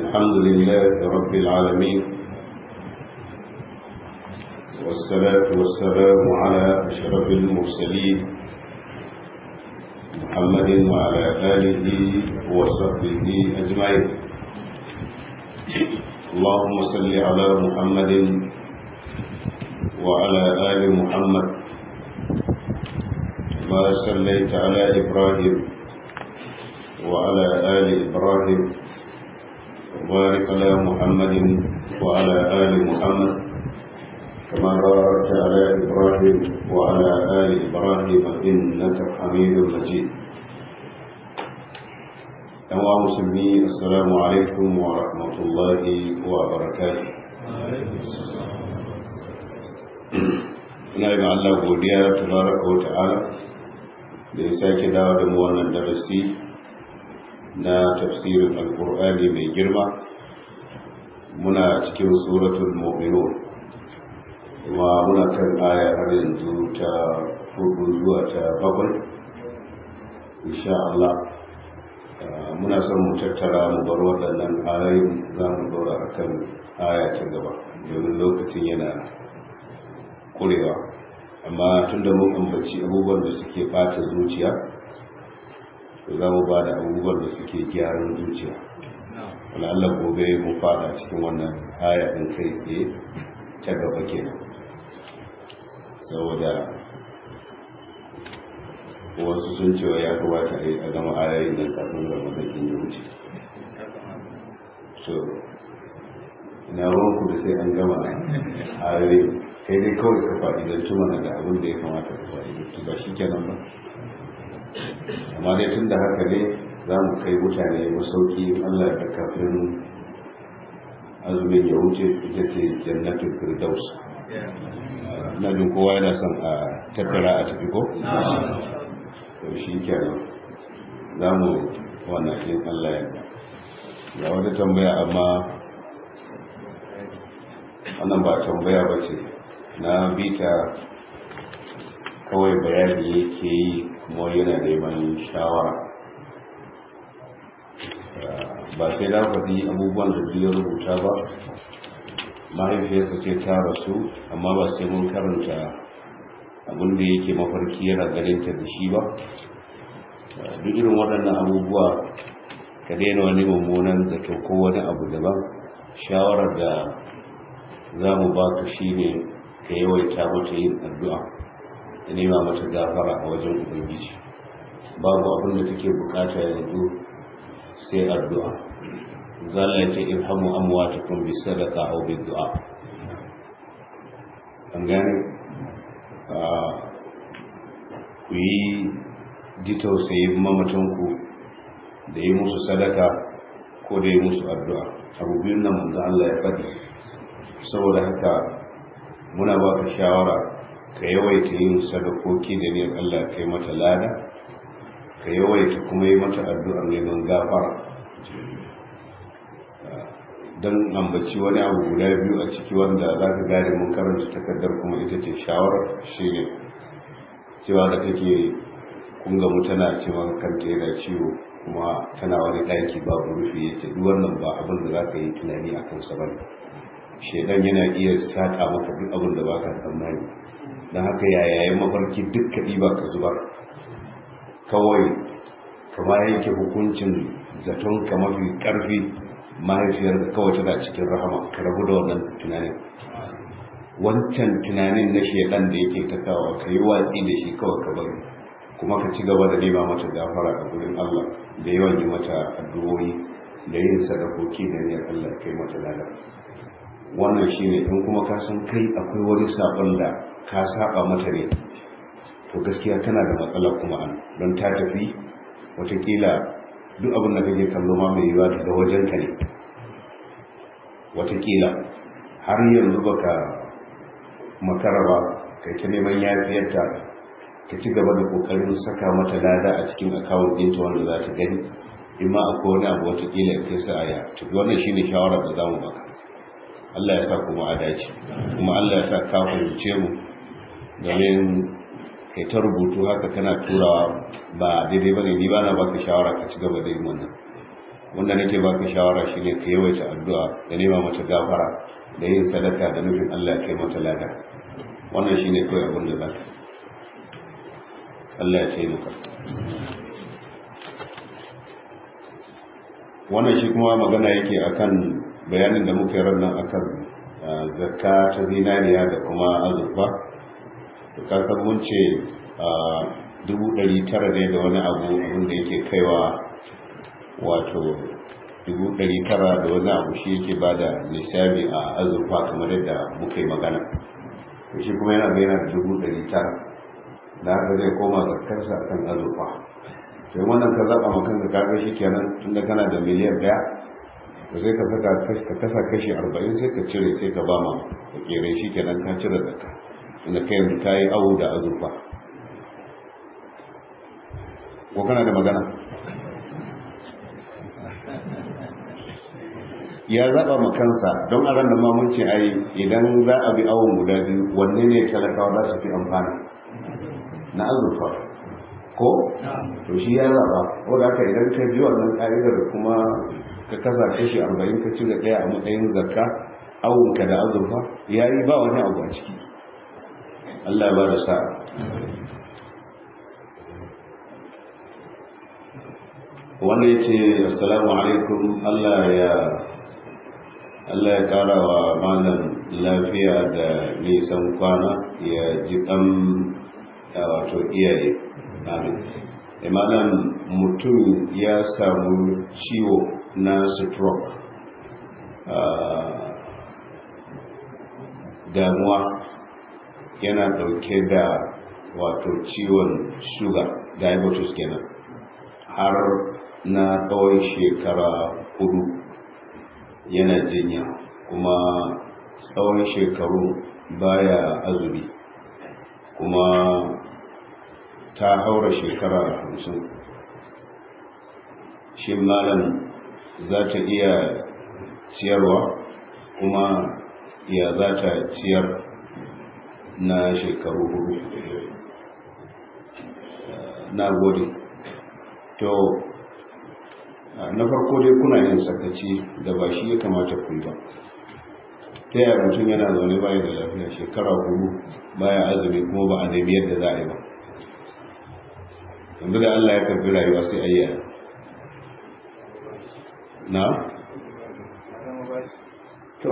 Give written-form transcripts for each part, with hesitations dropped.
الحمد لله رب العالمين، والصلاة والسلام على أشرف المرسلين محمد وعلى آله وصحبه أجمعين. اللهم صل على محمد وعلى آل محمد كما صليت على إبراهيم وعلى آل إبراهيم، وبارك على محمد وعلى آل محمد كما باركت على إبراهيم وعلى آل إبراهيم إنك حميد مجيد. أيها المسلمين، السلام عليكم ورحمة الله وبركاته. ina yi Allah godiya tabaraka wa ta'ala da ya sake dawo da mu wannan darasi na tafsirin alkur'ani mai girma. Muna cikin suratul mu'minun kuma muna kan aya har yanzu ta 4 zuwa ta 7. insha Allah muna son mu tattara mu bar waɗannan ayoyin, za mu dora akan aya ta gaba domin lokacin yana kurewa. Amma tunda mun ambaci abubuwan da suke bata zuciya, za mu ba da abubuwan da suke gyaran zuciya. wala Allah gobe mu fada cikin wannan aya din kai tsaye ta gaba kenan, saboda wasu sun cewa ya kamata a gama ayoyin nan kafin Ramadan din ya wuce. So ina ruwanku da sai an gama ayoyin, kai dai kawai ka fa'idantu mana da abin da ya kamata ka fa'idantu, ba shi kenan ba. Amma dai tun da haka ne za mu kai mutane masauki Allah da kafin azumin ya wuce, ita ce jannatin firdaus. Ina jin kowa yana son a tattara a tafi ko? To shi kenan za mu wannan yin Allah ya ga wata tambaya, amma wannan ba tambaya ba ce, na bita kawai bayani yake yi kuma yana neman shawara. Ba sai na faɗi abubuwan da biyu rubuta ba. Mahaifiyarsa ce ta rasu, amma ba sai mun karanta abin da yake mafarki yana ganinta da shi ba. Duk irin waɗannan abubuwa ka daina wani mummunan zato ko wani abu daban. Shawarar da za mu ba ka shi ne ka yawaita mata yin addu'a da nema mata gafara a wajen Ubangiji. Babu abin da take bukata yanzu sai addu'a. Zalla ya ce irhamu amwatakum bi sadaqa aw bi du'a. An gane ku yi ji tausayin mamatanku da yi musu sadaka ko da yi musu addu'a. Abu biyun nan manzo Allah ya faɗi. Saboda haka muna ba ka shawara ka yawaita yin sadakoki da niyyar Allah kai mata lada, ka yawaita kuma yi mata addu'ar neman gafara. Don ambaci wani abu guda biyu a ciki wanda za ka gane mun karanta takardar kuma ita ce shawarar shi ne cewa da take kunga mutana cewa kanta yana ciwo kuma tana wani ɗaki babu rufi, ya ce duk wannan ba abin da za ka yi tunani a kansa ba. Shaidan yana iya saƙa maka duk abin da ba ka tsammani. Don haka yayin mafarki duk kaɗi ba ka zubar, kawai kama yanke hukuncin zaton ka mafi ƙarfi mahaifiyar da kawai tana cikin rahama, ka rabu da wannan tunanin. Wancan tunanin na shaidan da yake ta kawo ka yi watsi da shi kawai ka bari, kuma ka ci gaba da nema mata gafara a gurin Allah da yawan yi mata addu'o'i da yin sadakoki da niyyar Allah kai mata lada. Wannan shine. In kuma ka san kai akwai wani sabon da ka saba mata ne, to gaskiya tana da matsala kuma an don ta tafi watakila duk abin da kake kallo ma mai yiwa daga wajen ka ne. Watakila har yanzu baka makara ba, kai ta neman yafiyarta, ka ci gaba da kokarin saka mata lada a cikin akawun ɗinta wanda za ta gani. In ma akwai wani abu watakila kai sa aya. Wannan shine shawara da zamu baka. Allah ya sa kuma a dace, kuma Allah ya sa ka fahimce mu, domin kai ta rubutu haka kana turawa ba daidai bane. Ni ba na baka shawara ka ci gaba da yin wannan. wanda nake baka shawara shine ka yawaita addu'a da nema mata gafara da yin sadaka da nufin Allah ya kai mata lada. Wannan shine kawai abin da zaka Allah ya ce maka. Wannan shi kuma magana yake akan bayanin da muka yi rannan akan zakka ta zinariya da kuma azurfa. To kasan mun ce 900 ne da wani abu wanda yake kaiwa wato 900 da wani abu shi yake bada nisabi a azurfa kamar yadda muka yi magana. To shi kuma yana bayyana da 900 da haka zai koma zakkarsa akan azurfa. To wannan ka zaba makan ka kaga shi kenan tunda kana da miliyan 1 to sai ka kasa kashi 40 sai ka cire sai ka ba ma kere shi kenan ka cire zakka inda kai yanzu kai awu da azurfa. Ko kana da magana? Ya zaba makansa don a ran da ma mun ce ai idan za a bi awon guda biyu wanne ne talakawa za su fi amfana na azurfa ko to shi ya zaba ko da haka idan ka bi wannan ka'idar kuma ka kasa kashi 40 ka cire daya a matsayin zakka awon ka da azurfa yayi ba wani abu a ciki. Allah ya ba da sa'a. Wannan yace assalamu alaikum, Allah ya kara wa malam lafiya da nisan kwana ya ji kan wato iyaye. Amin. Malam mutum ya samu ciwo na stroke, damuwa yana dauke da wato ciwon sugar diabetes kenan har na tsawon shekara 4 yana jinya kuma tsawon shekaru baya azumi kuma ta haura shekara 50. Shin malam za ta iya ciyarwa kuma ya za ta ciyar na shekaru 4? Na gode. To na farko dai kuna yin sakaci da ba shi ya kamata ku yi ba. Ta yaya mutum yana zaune baya da lafiya shekara 4 baya azumi kuma ba a nemi yadda za a yi ba? yanzu da Allah ya karbi rayuwa sai ayya na? to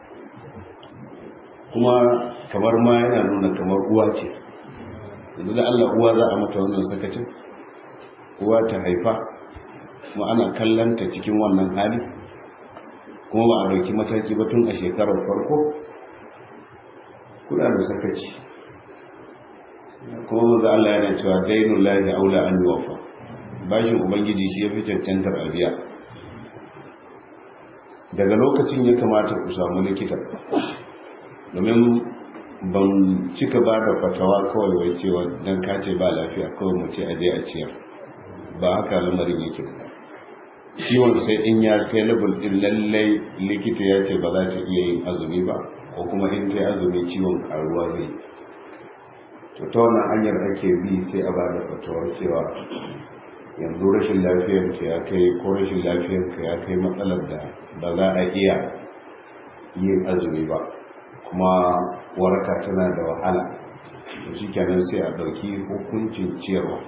kuma kamar ma yana nuna kamar uwa ce. yanzu da Allah uwa za a mata wannan sakacin? uwa ta haifa kuma ana kallanta cikin wannan hali kuma ba a dauki mataki ba tun a shekarar farko? kuna da sakaci. kuma manzo Allah yana cewa dainul lahi aula an yuwafa, bashin ubangiji shi yafi cancantar abiya. daga lokacin ya kamata ku samu likita, domin ban cika ba da fatawa kawai wai cewa dan kace ba lafiya kawai mu ce aje a ciyar, ba haka lamarin yake ba. ciwon sai in ya kai level din lallai likita ya ce ba za ta iya yin azumi ba, ko kuma in ta yi azumi ciwon karuwa zai. to ta wannan hanyar ake bi sai a ba da fatawar cewa yanzu rashin lafiyarka ya kai ko rashin lafiyarka ya kai matsalar da ba za a iya yin azumi ba kuma waraka tana da wahala, to shi kenan sai a ɗauki hukuncin ciyarwa.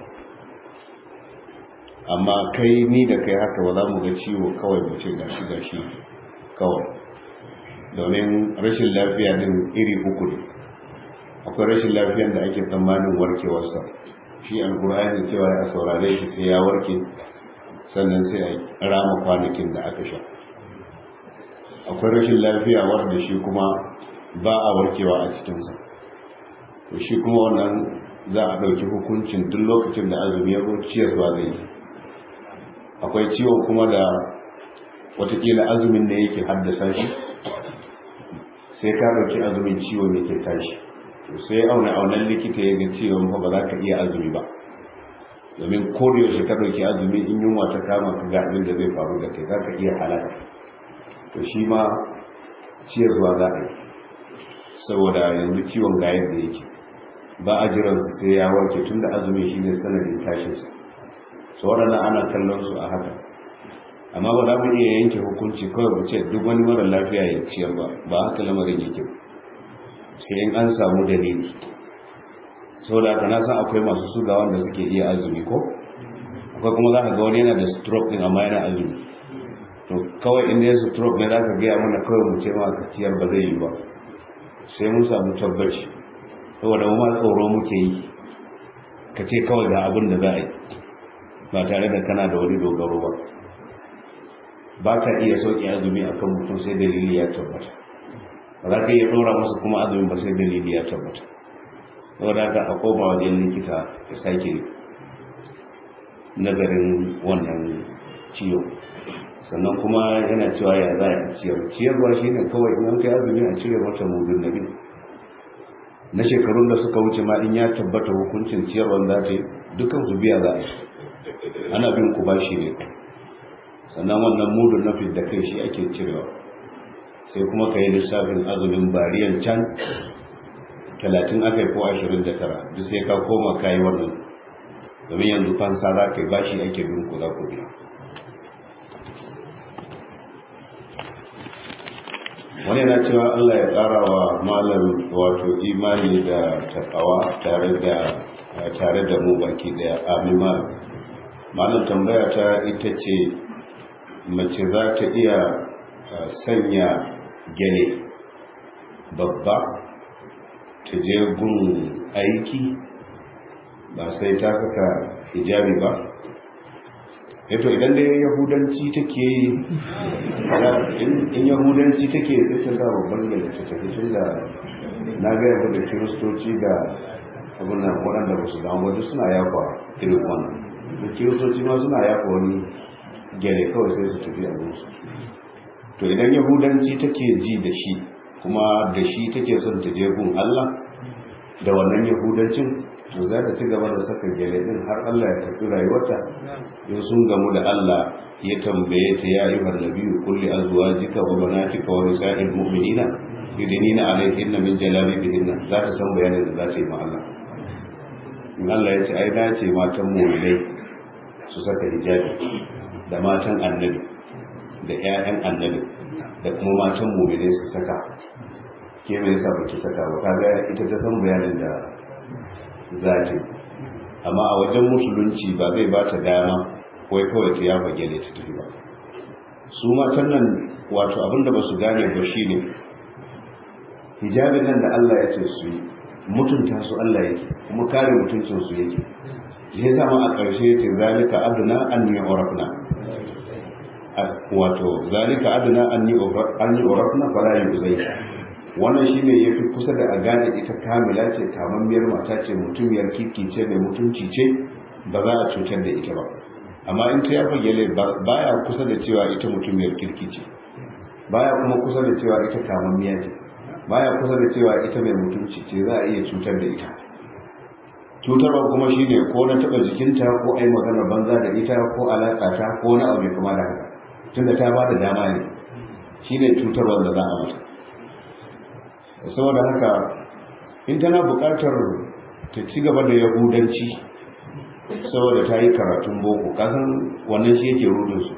amma kai ni da kai haka ba za mu ga ciwo kawai mu ce gashi kawai, domin rashin lafiya din iri uku ne. akwai rashin lafiyar da ake tsammanin warkewarsa, shi alkur'ani cewa ya saurare shi sai ya warke sannan sai a rama kwanakin da aka sha. akwai rashin lafiya wanda shi kuma ba a warkewa a cikinsa, to shi kuma wannan za a ɗauki hukuncin duk lokacin da azumi ya zo ciyarwa zai yi. akwai ciwon kuma da watakila azumin da yake haddasa shi, sai ka ɗauki azumin ciwon yake tashi, sai aunan likita ya ga ciwon ba za ka iya azumi ba, domin yaushe ka ɗauki azumi in yunwa ta kama ka ga abin da zai faru da kai za ka iya halaka. to shi ma ciyarwa za a yi, saboda yanzu ciwon ga yadda yake ba a jiran sai ya warke tun da azumi shi ne sanadin tashinsa. so waɗannan ana kallon su a haka. amma ba za mu iya yanke hukunci kawai mu ce duk wani mara lafiya ya ciyar ba haka lamarin yake sai in an samu dalili. saboda haka na san akwai masu suga wanda suke iya azumi ko akwai kuma za ka ga wani yana da stroke din amma yana azumi, to kawai inda ya stroke ne za ka gaya mana kawai mu ce ma ka ciyar ba zai yi ba sai mun samu tabbaci, saboda mu ma tsoro muke yi ka ce kawai ga abin da za a yi ba tare da kana da wani dogaro ba ka iya sauƙi azumi akan mutum sai dalili ya tabbata, ba za ka iya ɗora masa kuma azumi ba sai dalili ya tabbata. saboda haka a koma wajen likita ya sake nazarin wannan ciwo. sannan kuma yana cewa ya za a ciyarwa shi ne kawai in an kai azumi a cire mata mudun nabi na shekarun da suka wuce ma in ya tabbata hukuncin ciyarwar za ta yi dukkan su biya za a ana bin ku bashi ne, sannan wannan mudun nafi da kai shi ake cirewa, sai kuma ka yi lissafin azumin bariyan can 30 aka yi ko 29 duk sai ka koma ka yi wannan, domin yanzu fansa za ka yi bashi ake bin ku za ku biya. wani na cewa Allah ya ƙara wa malam wato imani da takawa tare da mu baki daya, amin malam. tambaya ta ita ce mace za ta iya sanya gele babba ta je gun aiki ba sai ta saka hijabi ba? to idan dai yahudanci take in yahudanci take sai ta sa babban gele ta tafi, tun da na ga yadda da kiristoci da abunan waɗanda ba su damu wajen suna yafa irin wannan, da kiristoci ma suna yafa wani gele kawai sai su tafi a musu. to idan yahudanci take ji da shi kuma da shi take son ta je gun Allah da wannan yahudancin, to za ta ci gaba da saka gele din har Allah ya tafi rayuwarta. in sun gamu da Allah ya tambaye ta ya ayyuhan nabiyyu kulli azwajika wa banatika wa nisa'il mu'minina yudnina alayhinna min jalabibihinna, za ta san bayanin da za ta yi ma Allah. in Allah ya ce ai da ce matan mu'minai su saka hijabi da matan annabi da ƴaƴan annabi da kuma matan mu'minai su saka, ke me yasa ba ki saka ba? kaga ita ta san bayanin da za ta yi, amma a wajen musulunci ba zai ba ta dama wai kawai ta yafa gele ta tafi ba. su matan nan wato abinda ba su gane ba shi ne hijabin nan da Allah ya ce su yi mutunta su Allah yake kuma kare mutuncin su yake, ya zama a ƙarshe ya ce zalika adna an yu'rafna, wato zalika adna an yu'rafna fala yuzai. wannan shine yafi kusa da a gane ita kamila ce, kamammiyar mata ce, mutumiyar kirki ce, mai mutunci ce, ba za a cutar da ita ba. amma in ta yafa gele baya kusa da cewa ita mutumiyar kirki ce, baya kuma kusa da cewa ita kamammiya ce, baya kusa da cewa ita mai mutunci ce, za a iya cutar da ita. cutarwa kuma shine ko na taba jikinta ko ai maganar banza da ita ko alaƙa ta ko wani abu kuma da haka, tunda ta ba da dama ne, shine cutarwa da za a mata. saboda haka in tana buƙatar ta ci gaba da yahudanci saboda ta yi karatun boko, kasan wannan shi yake rudinsu,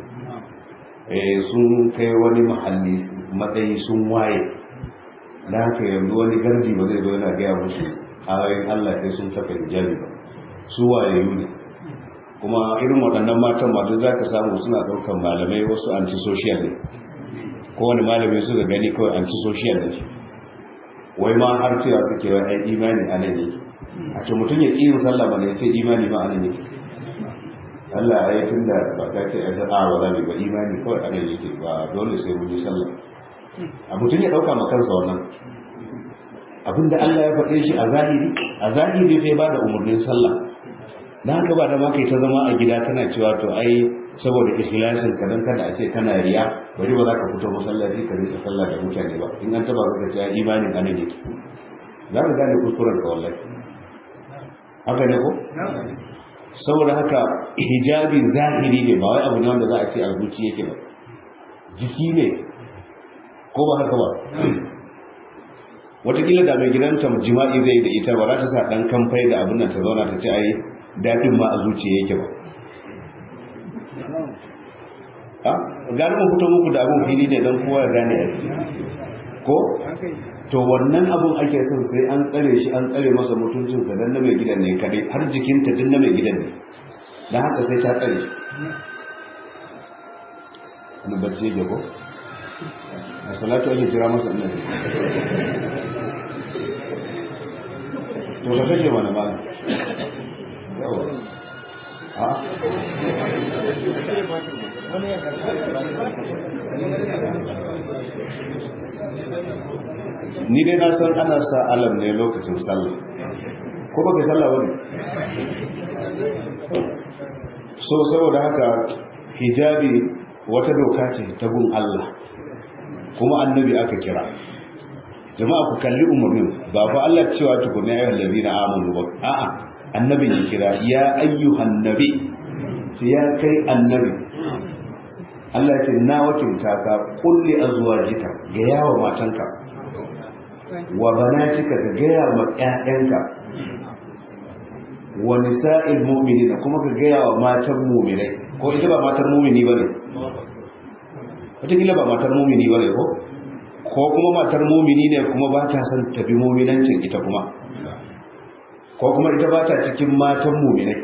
sun kai wani mahalli matsayi sun waye, da haka yanzu wani gardi ba zai zo yana gaya musu ayoyin Allah sai sun saka hijabi ba, su waye ne. kuma irin waɗannan matan masu za ka samu suna ɗaukar malamai wasu antisocial ne, kowane malamai suka gani kawai antisocial ne, wai ma har cewa suke wai ai imani a nan yake. a ce mutum ya ƙi yin sallah ba ne ya ce imani ma a nan yake. Allah ya yi tun da ba ta ce ai sa'a ba za mu ba imani kawai a nan yake, ba dole sai mun yi sallah. a mutum ya ɗauka ma kansa wannan abinda Allah ya faɗe shi a zahiri sai ba da umarnin sallah. na haka ba da ma kai ta zama a gida kana cewa to ai saboda ikhlasin ka dan kada a ce kana riya bari ba za ka fito masallaci ka rika sallah da mutane ba, in an taba ka ce imanin anan yake, za ka gane kuskuren ka wallahi. haka ne ko? saboda haka hijabi zahiri ne, ba wai abu ne wanda za a ce a zuci yake ba, jiki ne, ko ba haka ba? watakila da mai gidanta jima'i zai da ita ba za ta sa dan kamfai da abin nan ta zauna ta ce ai daɗin ma a zuciya yake ba. gani mu fito muku da abun fili ne don kowa ya gane a ko to wannan abun ake son sai an tsare shi, an tsare masa mutuncinsa don na mai gidan ne kadai, har jikinta din na mai gidan ne, don haka sai ta tsare shi. wani bacci yake ko a salatu ake kira masa annabi to ka kashe mana malam yawa a ni dai na san ana sa alam ne lokacin sallah, ko ba kai sallah bane? So saboda haka hijabi wata doka ce ta gun Allah, kuma annabi aka kira. Jama'a ku kalli umarnin, ba fa Allah cewa tukunna ayyuhal ladina amanu ba, a'a annabi ya kira, ya ayyuhan nabi, ya kai annabi. Allah ce na wakilta ka, kulli azwajika, ga yawa matanka, wa banatika, ga gaya ma ƴaƴanka, wa nisa'il mu'minina, kuma ka gaya wa matan mu'minai. Ko ita ba matar mu'mini bane? Wataƙila ba matar mu'mini bane ko kuma matar mu'mini ne kuma ba ta son tabi mu'minancin ita kuma, ko kuma ita ba ta cikin matan mu'minai.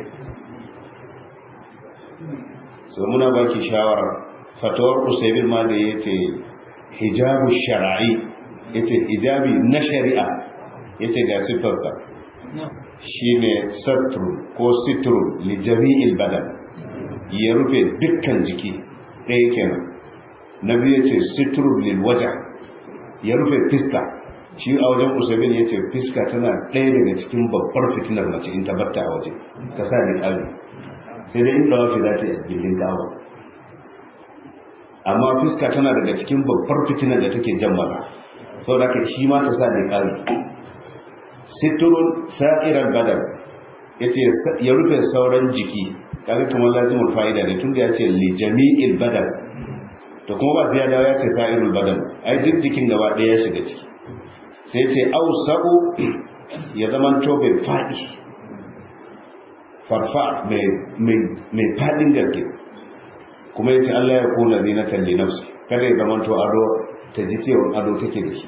So muna baki shawara, fatawar Usaimin ma da yace hijabu shar'i, yace hijabi na shari'a, yace ga sifarsa shine satru ko sitru li jami'il badan, ya rufe dukkan jiki ɗaya kenan. Na biyu yace sitru lil wajh, ya rufe fiska. Shi a wajen Usaimin yace fiska tana ɗaya daga cikin babbar fitinar mace in ta batta a waje, ta sa ni ƙari, sai dai in dawafi za ta yi a gindin Ka'aba. Amma fiska tana daga cikin babbar fitinar da take jan maza, saboda haka shi ma ta sa ne ƙari. Siturun sa'irar badar, yace ya rufe sauran jiki, kaga kamar lazimul fa'ida ne, tunda yace li jami'il badar, to kuma ba sai ya dawo yace sa'irul badar, ai duk jikin gaba ɗaya ya shiga ciki. Sai yace ausa'u, ya zaman to bai faɗi, farfa mai faɗin gaske. Kuma yace Allah ya kuna zinatan li nafsi, kada ya zaman to ado ta ji cewa ado take da shi,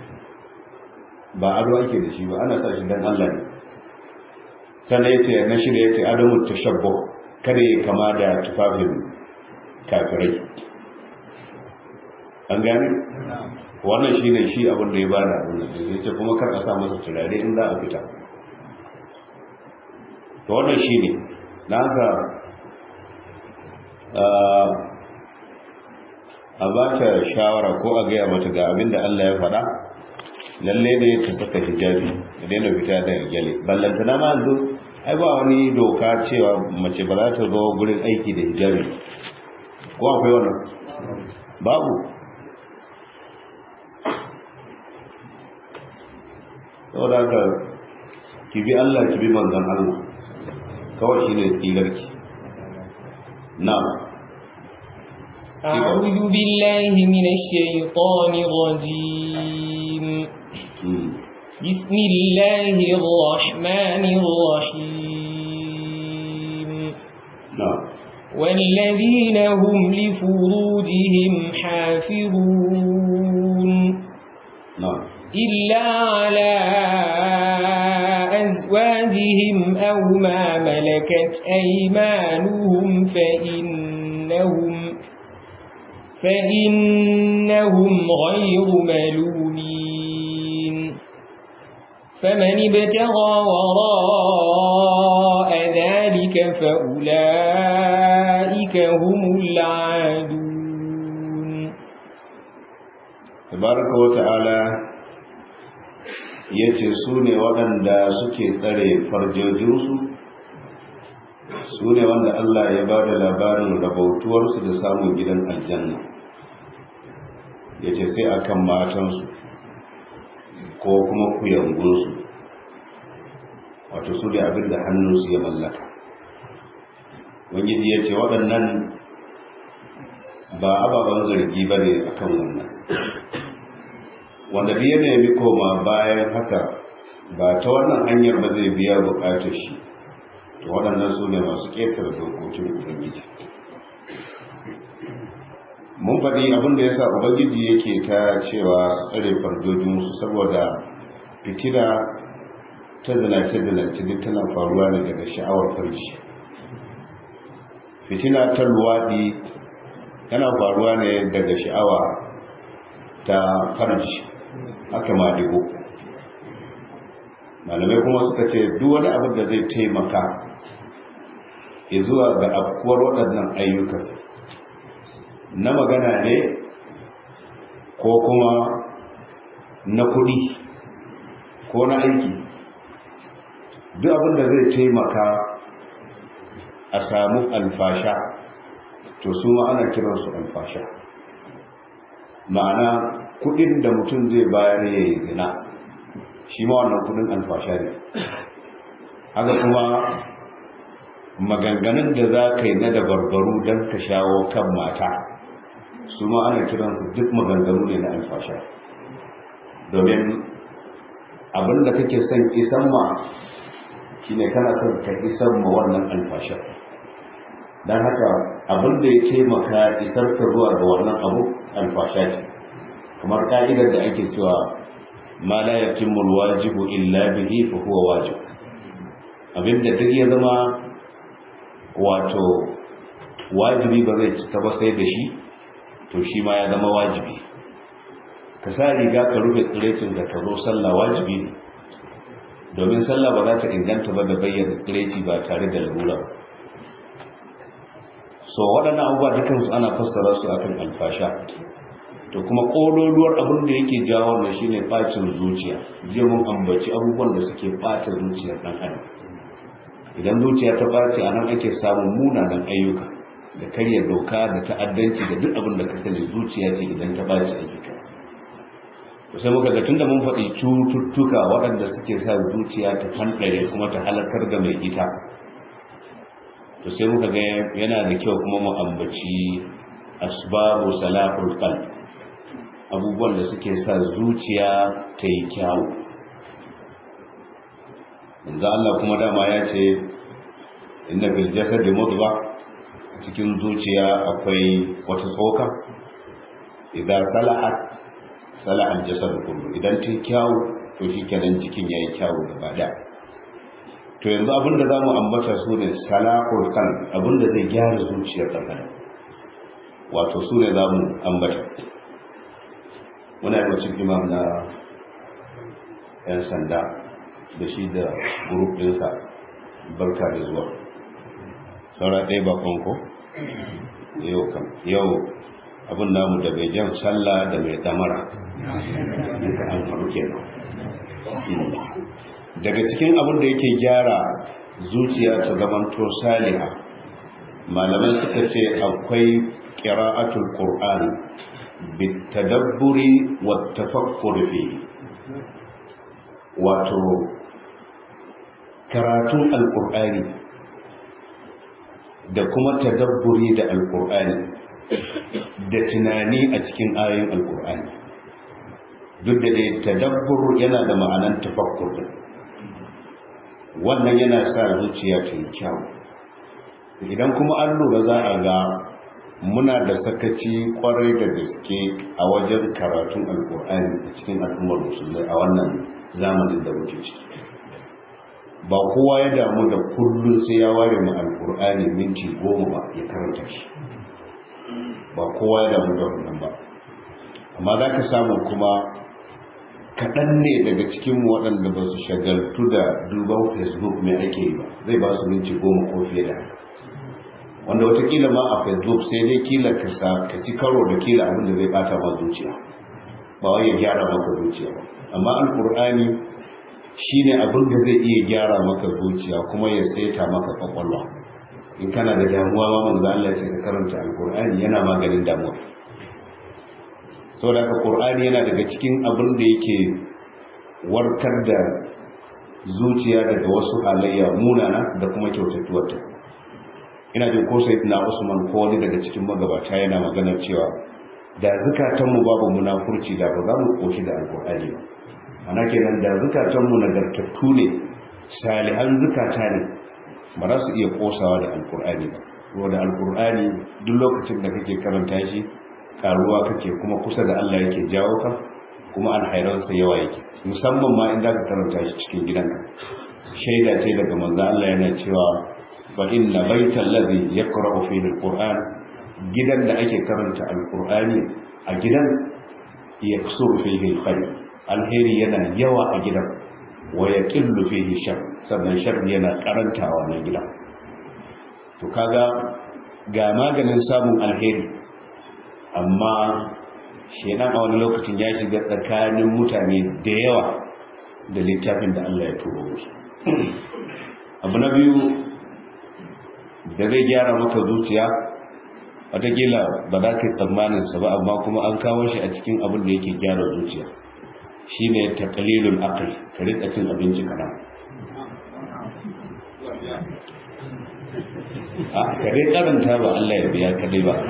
ba ado ake da shi ba, ana sa shi dan Allah ne. Sannan yace na shirya yace adamu tashabbuh, kada ya kama da tufafin kafirai. An gane wannan shine shi abin da ya bada abin da yace, kuma kar a sa masa turare in za a fita. To wannan shine naka a ba ta shawara ko a gaya mata ga abin da Allah ya faɗa, lalle ne ta saka hijabi da daina fita da gyale. Ballantana ma yanzu ai ba wani doka cewa mace ba za ta zo gurin aiki da hijabi, ko akwai wannan? Babu. Saboda haka ki bi Allah, ki bi manzon Allah, kawai shine tsigarki. نعم. أعوذ بالله من الشيطان الرجيم. بسم الله الرحمن الرحيم. نعم. والذين هم لفروجهم حافظون. نعم. إلا على أزواجهم أو ما ملكت أيمانهم فإنهم غير ملومين. فمن ابتغى وراء ذلك فأولئك هم العادون. تبارك وتعالى yace su ne waɗanda suke tsare farjojinsu, su ne wanda Allah ya ba da labarin rabautuwarsu da samun gidan aljanna. Yace sai akan matansu ko kuma kuyangunsu, wato su da abin da hannunsu ya mallaka. Ubangiji yace waɗannan ba ababen zargi ba ne akan wannan. Wanda biya ne bi koma bayan haka ba ta wannan hanyar ba zai biya bukatar shi, to waɗannan su ne masu ƙetare dokokin Ubangiji. mun faɗi abin da yasa ubangiji yake ta cewa su tsare farjojinsu saboda fitina ta zinace-zinace duk tana faruwa ne daga sha'awar farji. Fitina ta luwaɗi tana faruwa ne daga sha'awa ta farji, haka ma digo. Malamai kuma suka ce duk wani abin da zai taimaka zuwa ga afkuwar waɗannan ayyukan na magana ne ko kuma na kuɗi ko na aiki, duk abin da zai taimaka a samu alfasha to su ma ana kiransu alfasha. Ma'ana kuɗin da mutum zai bayar ya yi zina, shi ma wannan kuɗin alfasha ne. Haka kuma maganganun da za ka yi na dabarbaru don ka shawo kan mata, su ma ana kiransu duk maganganu ne na alfasha. Domin abinda kake son isan ma shi ne kana son ka isan ma wannan alfasha. Don haka abinda ya taimaka isar ka zuwa ga wannan abu alfasha ce. Kamar ka'idar da ake cewa ma la yatimmu alwajibu illa bihi fa huwa wajib. Abinda duk ya zama wato wajibi ba zai cika ba sai da shi, to shi ma ya zama wajibi. Ka sa riga ka rufe tsirecin ka zo sallah wajibi ne, domin sallah ba za ta inganta ba da bayyana tsireci ba tare da larura. So waɗannan abubuwa dukansu ana fassara su akan alfasha. To kuma ƙololuwar abin da yake jawo wannan shine ɓacin zuciya. Jiya mun ambaci abubuwan da suke ɓata zuciyar ɗan adam. Idan zuciya ta ɓace a nan ake samun munanan ayyuka da karya doka da ta'addanci da duk abin da ka sani zuciya ce idan ta ɓace ayyuka. To sai muka ga tunda mun faɗi cututtuka waɗanda suke sa zuciya ta fanɗare kuma ta halakar da mai ita, to sai muka ga yana da kyau kuma mu ambaci asbabu salahul qalb, abubuwan da suke sa zuciya ta yi kyawu. Manzo Allah kuma dama ya ce inna fil jasadi mudghah, cikin zuciya akwai wata tsoka, idan salahat salaha al-jasad kullu, idan ta kyawu to shikenan jikin yayi kyawu gaba daya. To yanzu abinda zamu ambata su ne salahul qalb, abinda zai gyara zuciyar ɗan adam, wato su ne zamu ambata. Muna da cikin imam na yan sanda da shi da group ɗinsa, barka da zuwa. Saura ɗaya bakon ko? Yau abin namu da bai jan sallah da mai damara duka an faru kenan. Daga cikin abin da yake gyara zuciya ta zamanto saliha, malamai suka ce akwai qira'atul qur'an bitadabburi wattafakkuri fi, wato karatun alqur'ani da kuma tadabburi da alqur'ani da tunani a cikin ayoyin alqur'ani. Duk da dai tadabbur yana da ma'anan tafakkur, wannan yana sa zuciya ta yi kyau. Idan kuma an lura za a ga muna da sakaci kwarai da gaske a wajen karatun alkur'ani a cikin al'ummar musulmai a wannan zamanin da muke ciki. Ba kowa ya damu da kullum sai ya ware mu alkur'ani minti 10 ba ya karanta shi, ba kowa ya damu da wannan ba. Amma za ka samu kuma kaɗan ne daga cikinmu waɗanda ba su shagaltu da duban Facebook mai ake yi ba, zai ba su minti 10 ko fiye da haka, wanda watakila ma a Facebook sai dai kila ka ci karo da kila abin da zai bata ma zuciya, ba wai ya gyara maka zuciya ba. Amma alkur'ani shine abin da zai iya gyara maka zuciya kuma ya saita maka kwakwalwa. In kana da damuwa ma manzo Allah ya ce ka karanta alkur'ani, yana maganin damuwa. Saboda haka Qur'ani yana daga cikin abin da yake warkar da zuciya daga wasu halayya munana da kuma kyautatuwarta. Ina jin ko sai na Usman ko wani daga cikin magabata yana maganar cewa da zukatanmu babu munafurci da ba za mu koshi da alkur'ani ba. Ana kenan da zukatanmu nagartattu ne, salihan zukata ne, ba za su iya kosawa da alkur'ani ba. Saboda alkur'ani duk lokacin da kake karanta shi karuwa kake kuma kusa da Allah yake jawo ka kuma alhairansa yawa yake, musamman ma in ka karanta shi cikin gidanka. Shaida ce daga manzo Allah yana cewa fa inna baital ladhi yaqra'u fihi alquran, gidan da ake karanta alqur'ani a gidan yaksuru fihi alkhair, alheri yana yawa a gidan, wa yaqillu fihi shar, sannan shar yana karantawa na gidan. To kaga ga maganin samun alheri, amma shedan a wani lokacin ya shiga tsakanin mutane da yawa da littafin da Allah ya turo musu. Abu na biyu da zai gyara maka zuciya, watakila ba za ka yi tsammaninsa ba, amma kuma an kawo shi a cikin abin da yake gyara zuciya, shi ne taqlilul aql, ka rika cin abinci kaɗan. Ka dai karanta ba Allah ya biya kadai ba.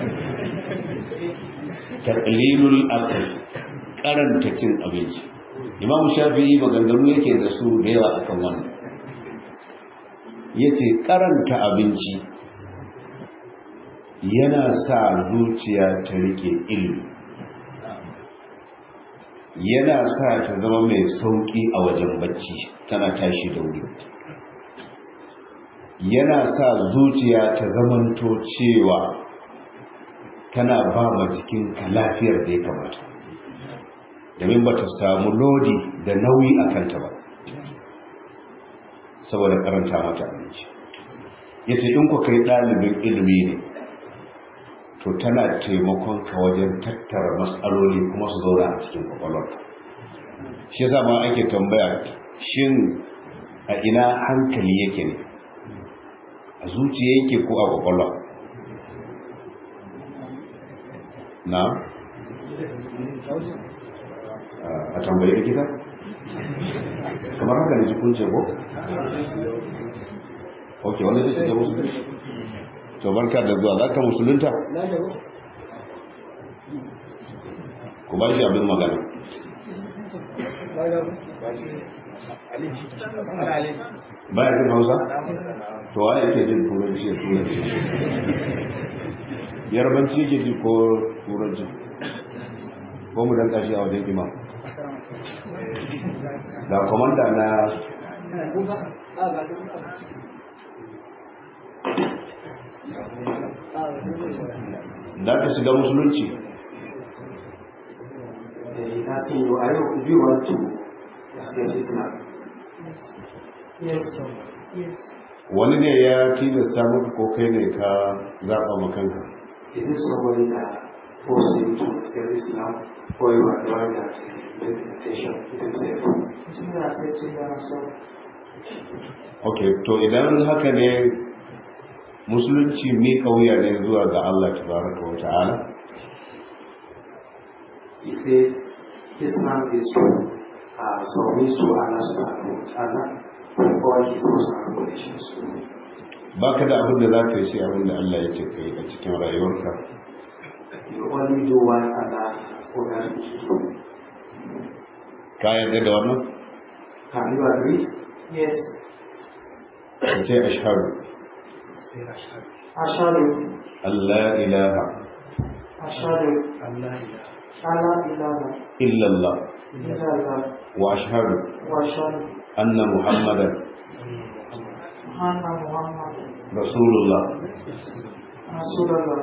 Taqlilul aql, karanta cin abinci. Imam Shafi'i maganganu yake da su da yawa akan wannan. Yace karanta abinci yana sa zuciya ta rike ilimi, yana sa ta zama mai sauki a wajen bacci, tana tashi da wuri, yana sa zuciya ta zamanto cewa tana ba ma jikinka lafiyar da ya kamata, domin ba ta samu lodi da nauyi a kanta ba saboda karanta mata abinci. Yace in ku kai ɗalibin ilimi ne, to tana taimakon ka wajen tattara matsaloli kuma su zauna a cikin kwakwalwarka. Shi yasa ma ake tambaya, shin a ina hankali yake ne, a zuciya yake ko a kwakwalwa? Na? A tambayi likita? Kamar haka ne jikun ce ko? Ok, wanda zai shiga musulunta? To barka da zuwa, za ka musulunta? Ku ba shi abin magana. Baya jin Hausa? To wa yake jin turanci ya turanci? Yarbanci yake ji ko turanci? Ko mu danka shi a wajen imam? Ga komanda na da ka shiga musulunci. Wani ne ya tilasta maka ko kai ne ka zaɓa makanka? Is this somebody that forced you to accept Islam, or you are the one that made the decision yourself? It's me accepting myself. Okay, to idan haka ne, musulunci mi kauya ne zuwa ga Allah tabaraka wa ta'ala? He said Islam is to submit to Allah subhanahu wa ta'ala before he goes on regulations. Baka da abin da za ka yi sai abin da Allah ya ce ka yi a cikin rayuwarka. You only do what Allah has ordered you to do. Ka yarda da wannan? Can you agree? Yes. Ka ce ashhadu Ashhadu Allah ilaha Ashhadu Allah ilaha illallah illallah wa ashhadu wa ashhadu anna Muhammadan anna Muhammad Rasulullah. Rasulullah.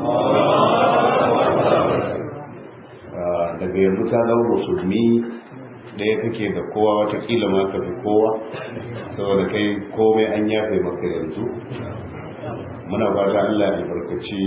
Daga yanzu ka zama musulmi ɗaya kake da kowa, watakila ma ka fi kowa, saboda kai komai an yafe maka yanzu. Muna fata Allah ya albarkaci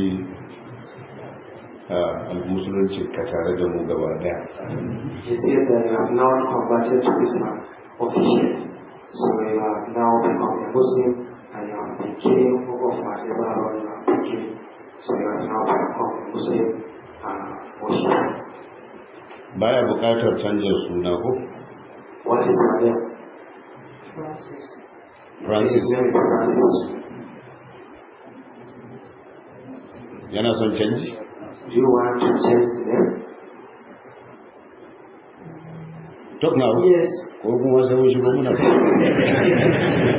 al-musulunci ka tare da mu gaba daya. He said that you have now converted to Islam officially, so you have now become a Muslim and you have became of whatever role you have taken, so you have now become a Muslim and worship. Baya bukatar canjin suna ko? What is my name? Francis. His name is Francis. Yana son canji? Do you want to change the name? Talk now. Yes. Ko kuma sai mun shigo muna.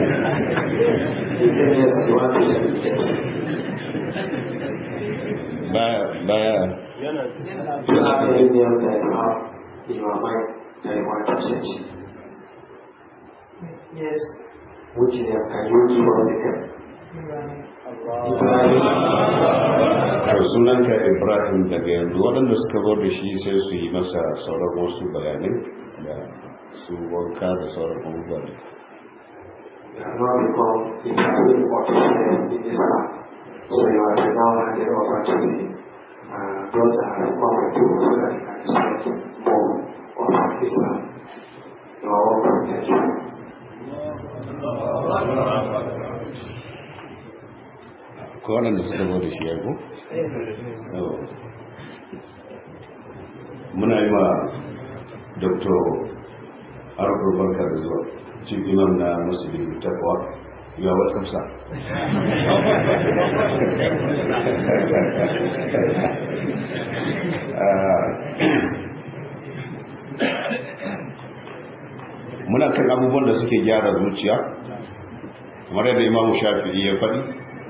He said yes, you want to change the name. You have any name that you have in your mind that you want to change? Yes. Which name can you give us again? to sunanka Ibrahim daga yanzu waɗanda suka zo da shi sai su yi masa sauran wasu bayanai da su wanka da sauran abubuwa da You have now become Ibrahim official in Islam. So you are now handed over to the brother from the two so that he can explain more of Islam. You are welcome. Thank you. ko waɗanda suka zo da shi ya ko? muna yi ma Dr. Arthur barka da zuwa chief imam na Muslim Taqwa. You are welcome, sir. Muna kan abubuwan da suke gyara zuciya kamar yadda Imam Shafi'i ya faɗi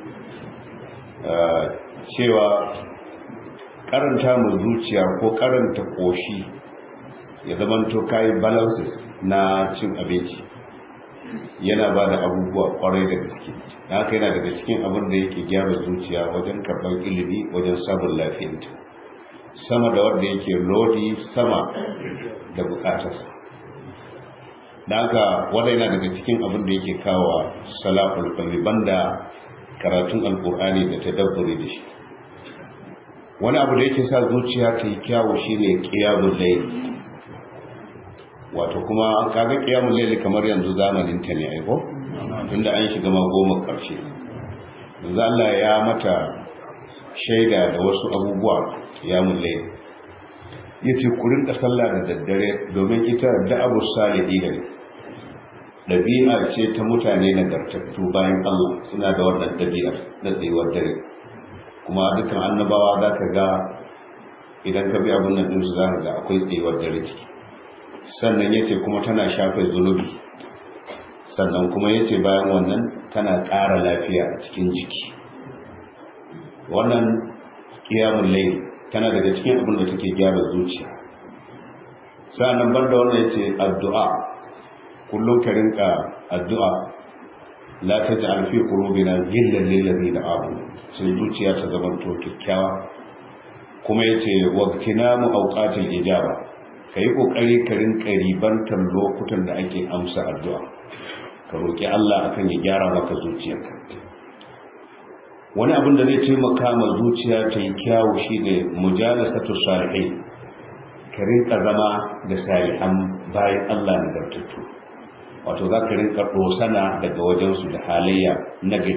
cewa karanta mu zuciya ko karanta koshi ya zamanto kai balances na cin abinci yana ba da abubuwa kwarai da gaske haka yana daga cikin abin da yake gyara zuciya wajen karɓar ilimi wajen samun lafiyanta sama da wanda yake lodi sama da bukatarsa da haka wanda yana daga cikin abin da yake kawo salahul qalbi banda karatun alkur'ani da tadabburi da shi wani abu da yake sa zuciya ta yi kyawu shine qiyamul layl wato kuma kaga qiyamul layl kamar yanzu zamanin ta ne aiko tunda an shiga ma goma karshe yanzu Allah ya mata shaida da wasu abubuwa qiyamul layl yace ku rinka sallah da daddare domin ita da'abu salihin dabi'a ce ta mutane nagartattu bayan Allah suna da wannan dabi'ar na tsayuwar dare kuma dukkan annabawa za ka ga idan ka bi abin nan ɗinsu za ka ga akwai tsayuwar dare ciki sannan ya ce kuma tana shafe zunubi sannan kuma ya ce bayan wannan tana ƙara lafiya a cikin jiki wannan ƙiyamun layl tana daga cikin abin da take gyara zuciya sannan banda wannan ya ce addu'a kullum ka rinka addu'a la taj'al fi qulubina ghillan lil ladina amanu sai zuciya ta zama to kikkiawa kuma yace waqtinamu awqatil ijaba kai kokari ka rinka ribantar lokutan da ake amsa addu'a ka roki Allah akan ya gyara maka zuciyarka wani abin da zai taimaka ma zuciya ta yi kyawu shine mujalasatu salihin ka rinka zama da salihan bayan Allah nagartattu wato za ka rinka dosana daga wajensu da halayya na gari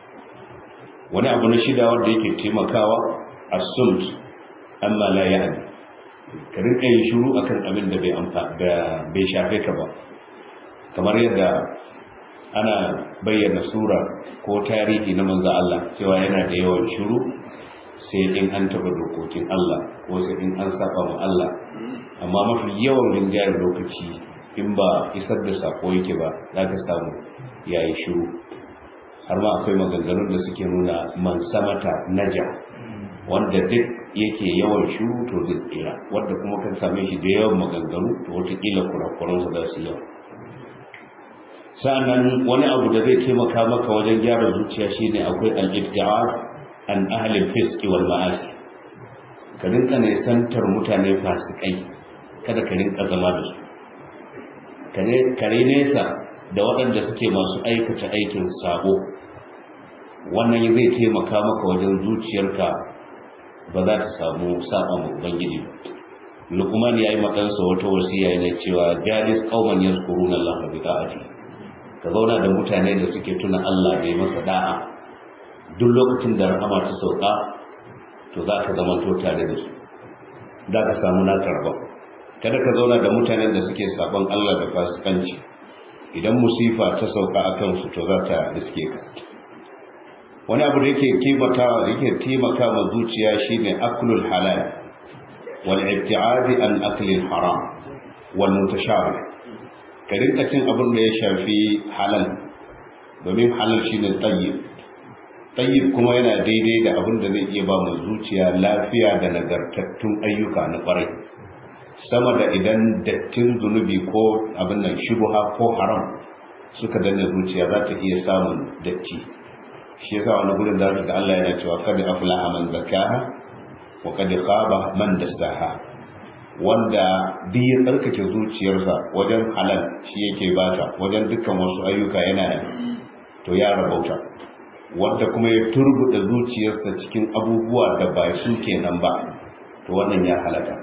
wani abu na shida wanda yake taimakawa as-sumt amma la ya'ni ka rinka yin shiru akan abin da bai shafe ka ba kamar yadda ana bayyana sura ko tarihi na manzo Allah cewa yana da yawan shiru sai in an taba dokokin Allah ko sai in an saba ma Allah amma mafi yawan rinjayar lokaci in ba isar da sako yake ba za ka samu yayi shiru har ma akwai maganganun da suke nuna man samata naja wanda duk yake yawan shiru to zai tsira wanda kuma kan same shi da yawan maganganu to wataƙila kurakuransa za su yawa sa'annan wani abu da zai taimaka maka wajen gyara zuciya shine akwai al-ibti'ad an ahli al-fisq wal ma'asi ka rinka ne santar mutane fasikai kada ka rinka zama da su kare nesa da waɗanda suke masu aikata aikin sabo wannan zai taimaka maka wajen zuciyarka ba za ta samu saba ma ubangiji Luqman yayi makansa wata wasiya yana cewa jalis qauman yazkuruna Allah bi ta'ati ka zauna da mutane da suke tuna Allah da yi masa da'a duk lokacin da rahama ta sauka to za ka zama to tare da su za ka samu na karba kada ka zauna da mutanen da suke sabon Allah da fasikanci idan musifa ta sauka akan su to za ta riske ka wani abu da yake taimaka ma zuciya shine aklul halal wal ibti'ad an aklil haram wal mutashabih ka rinka cin abin da ya shafi halal domin halal shine tayyib tayyib kuma yana daidai da abin da zai iya ba mu zuciya lafiya da nagartattun ayyuka na kwarai, sama da idan dattin zunubi ko abin nan shubha ko haram suka danna zuciya za ta iya samun datti. shi yasa wani gurin da ga Allah yana cewa kad aflaha man zakaha wa kad khaba man dassaha, wanda duk ya tsarkake zuciyarsa wajen halal shi yake bata, wajen dukkan wasu ayyuka yana to ya rabauta. Wanda kuma ya turbuda zuciyarsa cikin abubuwa da ba su kenan ba, to wannan ya halaka.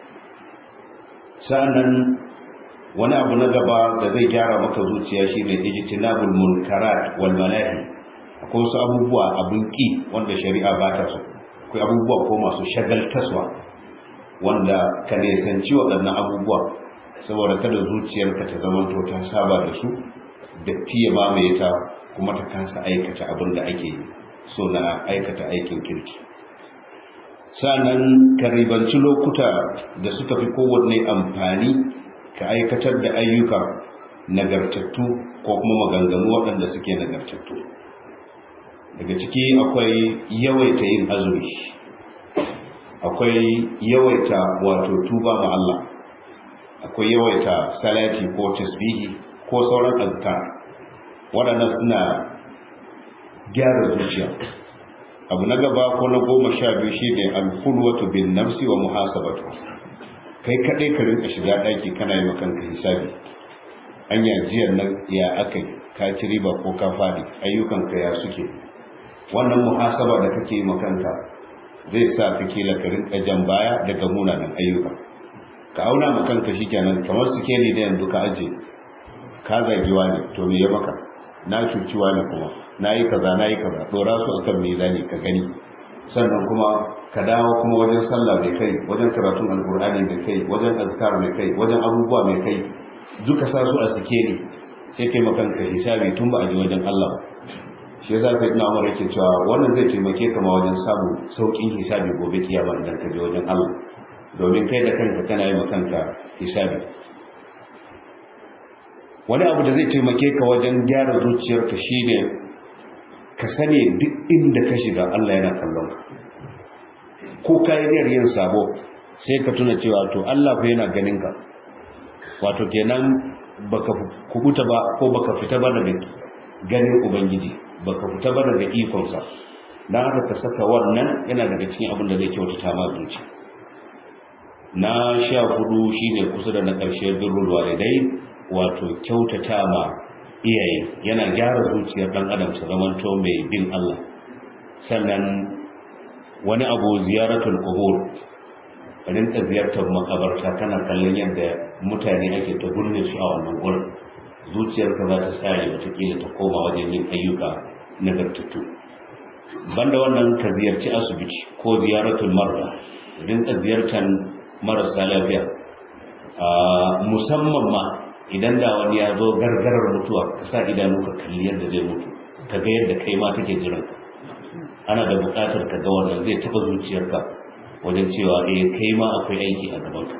Sa'annan wani abu na gaba da zai gyara maka zuciya shine ijtinabul munkarat wal manahi. Akwai wasu abubuwa abun ki wanda shari'a ba ta so, akwai abubuwa ko masu shagaltaswa wanda ka nisanci waɗannan abubuwa saboda kada zuciyarka ta zamanto ta saba da su, datti ya mamaye ta kuma ta kasa aikata abin da ake so na aikata aikin kirki. Sannan ka ribanci lokuta da suka fi kowanne amfani ka aikatar da ayyuka nagartattu ko kuma maganganu waɗanda suke nagartattu. Daga ciki akwai yawaita yin azumi, akwai yawaita wato tuba ma Allah, akwai yawaita salati ko tasbihi ko sauran azkar. Waɗannan suna gyara zuciya. Abu na gaba ko na 12 shine al-khulwatu bin nafsi wa muhasabatu. Kai kadai ka rinka shiga daki kana yi maka kanka hisabi. Anya jiyan nan ya akai, ka ci riba ko ka fadi, ayyukan ka ya suke. Wannan muhasaba da kake yi maka kanka zai sa ka kila ka rinka jan baya daga munanan ayyuka. Ka auna maka kanka shikenan kamar sikeli da yanzu ka aje. Ka zagiwa ne to me ya maka? Na cuciwa ne kuma nayi kaza dora su akan mizani ka gani. Sannan kuma ka dawo kuma wajen sallah mai kai, wajen karatun alqur'ani mai kai, wajen azkar mai kai, wajen abubuwa mai kai, duka sa su a sikeli sai kai makan ka hisabi tun ba a ji wajen Allah ba. Shi yasa sai ina Umar yake cewa wannan zai taimake ka ma wajen samun saukin hisabi gobe kiyama idan ka je wajen Allah, domin kai da kanka kana yi makanka hisabi. Wani abu da zai taimake ka wajen gyara zuciyarka shine ka sani duk inda ka shiga Allah yana kallon ka. Ko ka yi niyyar yin sabo sai ka tuna cewa to Allah fa yana ganin ka. Wato kenan baka kubuta ba ko baka fita ba daga ganin Ubangiji, baka fita ba daga ikonsa. Dan haka ka saka wannan yana daga cikin abin da zai kyautata ma zuciya. Na 14 shine kusa da na ƙarshe birrul walidai, wato kyautata ma iyaye yana gyara zuciyar dan adam ta zamanto mai bin Allah. Sannan wani abu ziyaratul qubur, rinka ziyartar makabarta kana kallon yadda mutane ake ta gurne su a wannan gurin, zuciyarka za ta tsare wataƙila ta koma wajen yin ayyuka nagartattu. Banda wannan ka ziyarci asibiti ko ziyaratul marda, rinka ziyartar marasa lafiya, musamman ma idan da wani ya zo gargarar mutuwa ka sa idanu ka kalli yadda zai mutu, ka ga yadda kai ma take jiran. Ana da buƙatar ka ga wannan zai taɓa zuciyarka wajen cewa kai ma akwai aiki a gabanka.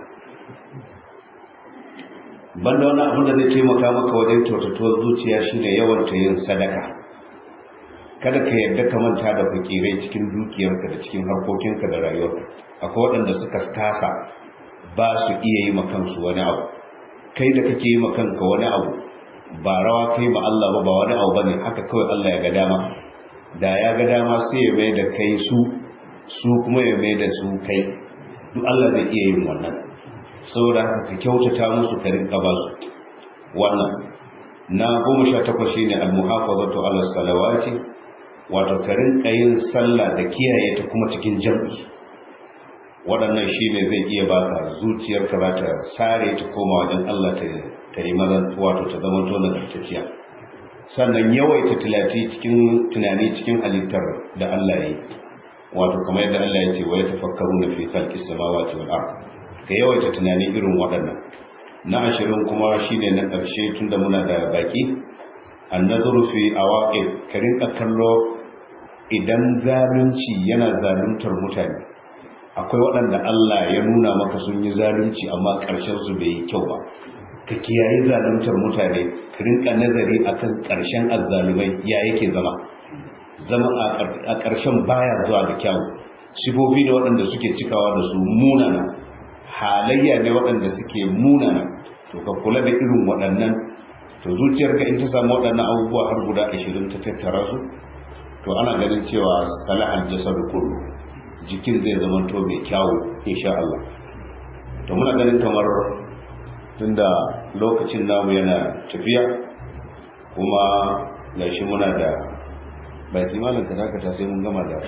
Banda wannan abin da zai taimaka maka wajen kyautatuwar zuciya shine yawan yin sadaka. Kada ka yarda ka manta da fakirai cikin dukiyarka da cikin harkokinka da rayuwarka. Akwai waɗanda suka kasa ba su iya yi ma kansu wani abu. Kai da kake yi ma kanka wani abu ba rawa kai ma Allah ba wani abu bane, haka kawai Allah ya ga dama. Da ya ga dama sai ya mai da kai su kuma ya mai da su kai. Duk Allah zai iya yin wannan. Saboda haka ka kyautata musu ka rinka ba su wannan. Na 18 shine al-muhafazatu ala salawati, wato ka rinka yin sallah da kiyaye ta kuma cikin jami'i. Waɗannan shine zai iya baka zuciyarka za ta sare ta koma wajen Allah ta yi mazan wato ta zama to nagartacciya. Sannan yawaita tunani cikin halittar da Allah ya yi, wato kamar yadda Allah ya ce wa yatafakkaruna fi khalqis samawati wal ard. Ka yawaita tunani irin waɗannan. Na 20 kuma shine na ƙarshe tunda muna da baki, an-nazaru fi awaqib, ka rinka kallo idan zalunci yana zaluntar mutane. Akwai waɗanda Allah ya nuna maka sun yi zalunci amma ƙarshen su bai yi kyau ba. Ka kiyaye zaluntar mutane, ka rinka nazari akan ƙarshen azzalumai ya yake zama. zama a ƙarshen baya zuwa da kyau, sifofi ne waɗanda suke cikawa da su munana, halayya ne waɗanda suke munana. To ka kula da irin waɗannan, to zuciyarka in ta samu waɗannan abubuwa har guda 20 ta tattara su, to ana ganin cewa salahal jasadu kullu, jikin zai zama to mai kyawu insha Allah. To muna ganin kamar tunda lokacin namu yana tafiya, kuma gashi muna da baki malam ka dakata sai mun gama da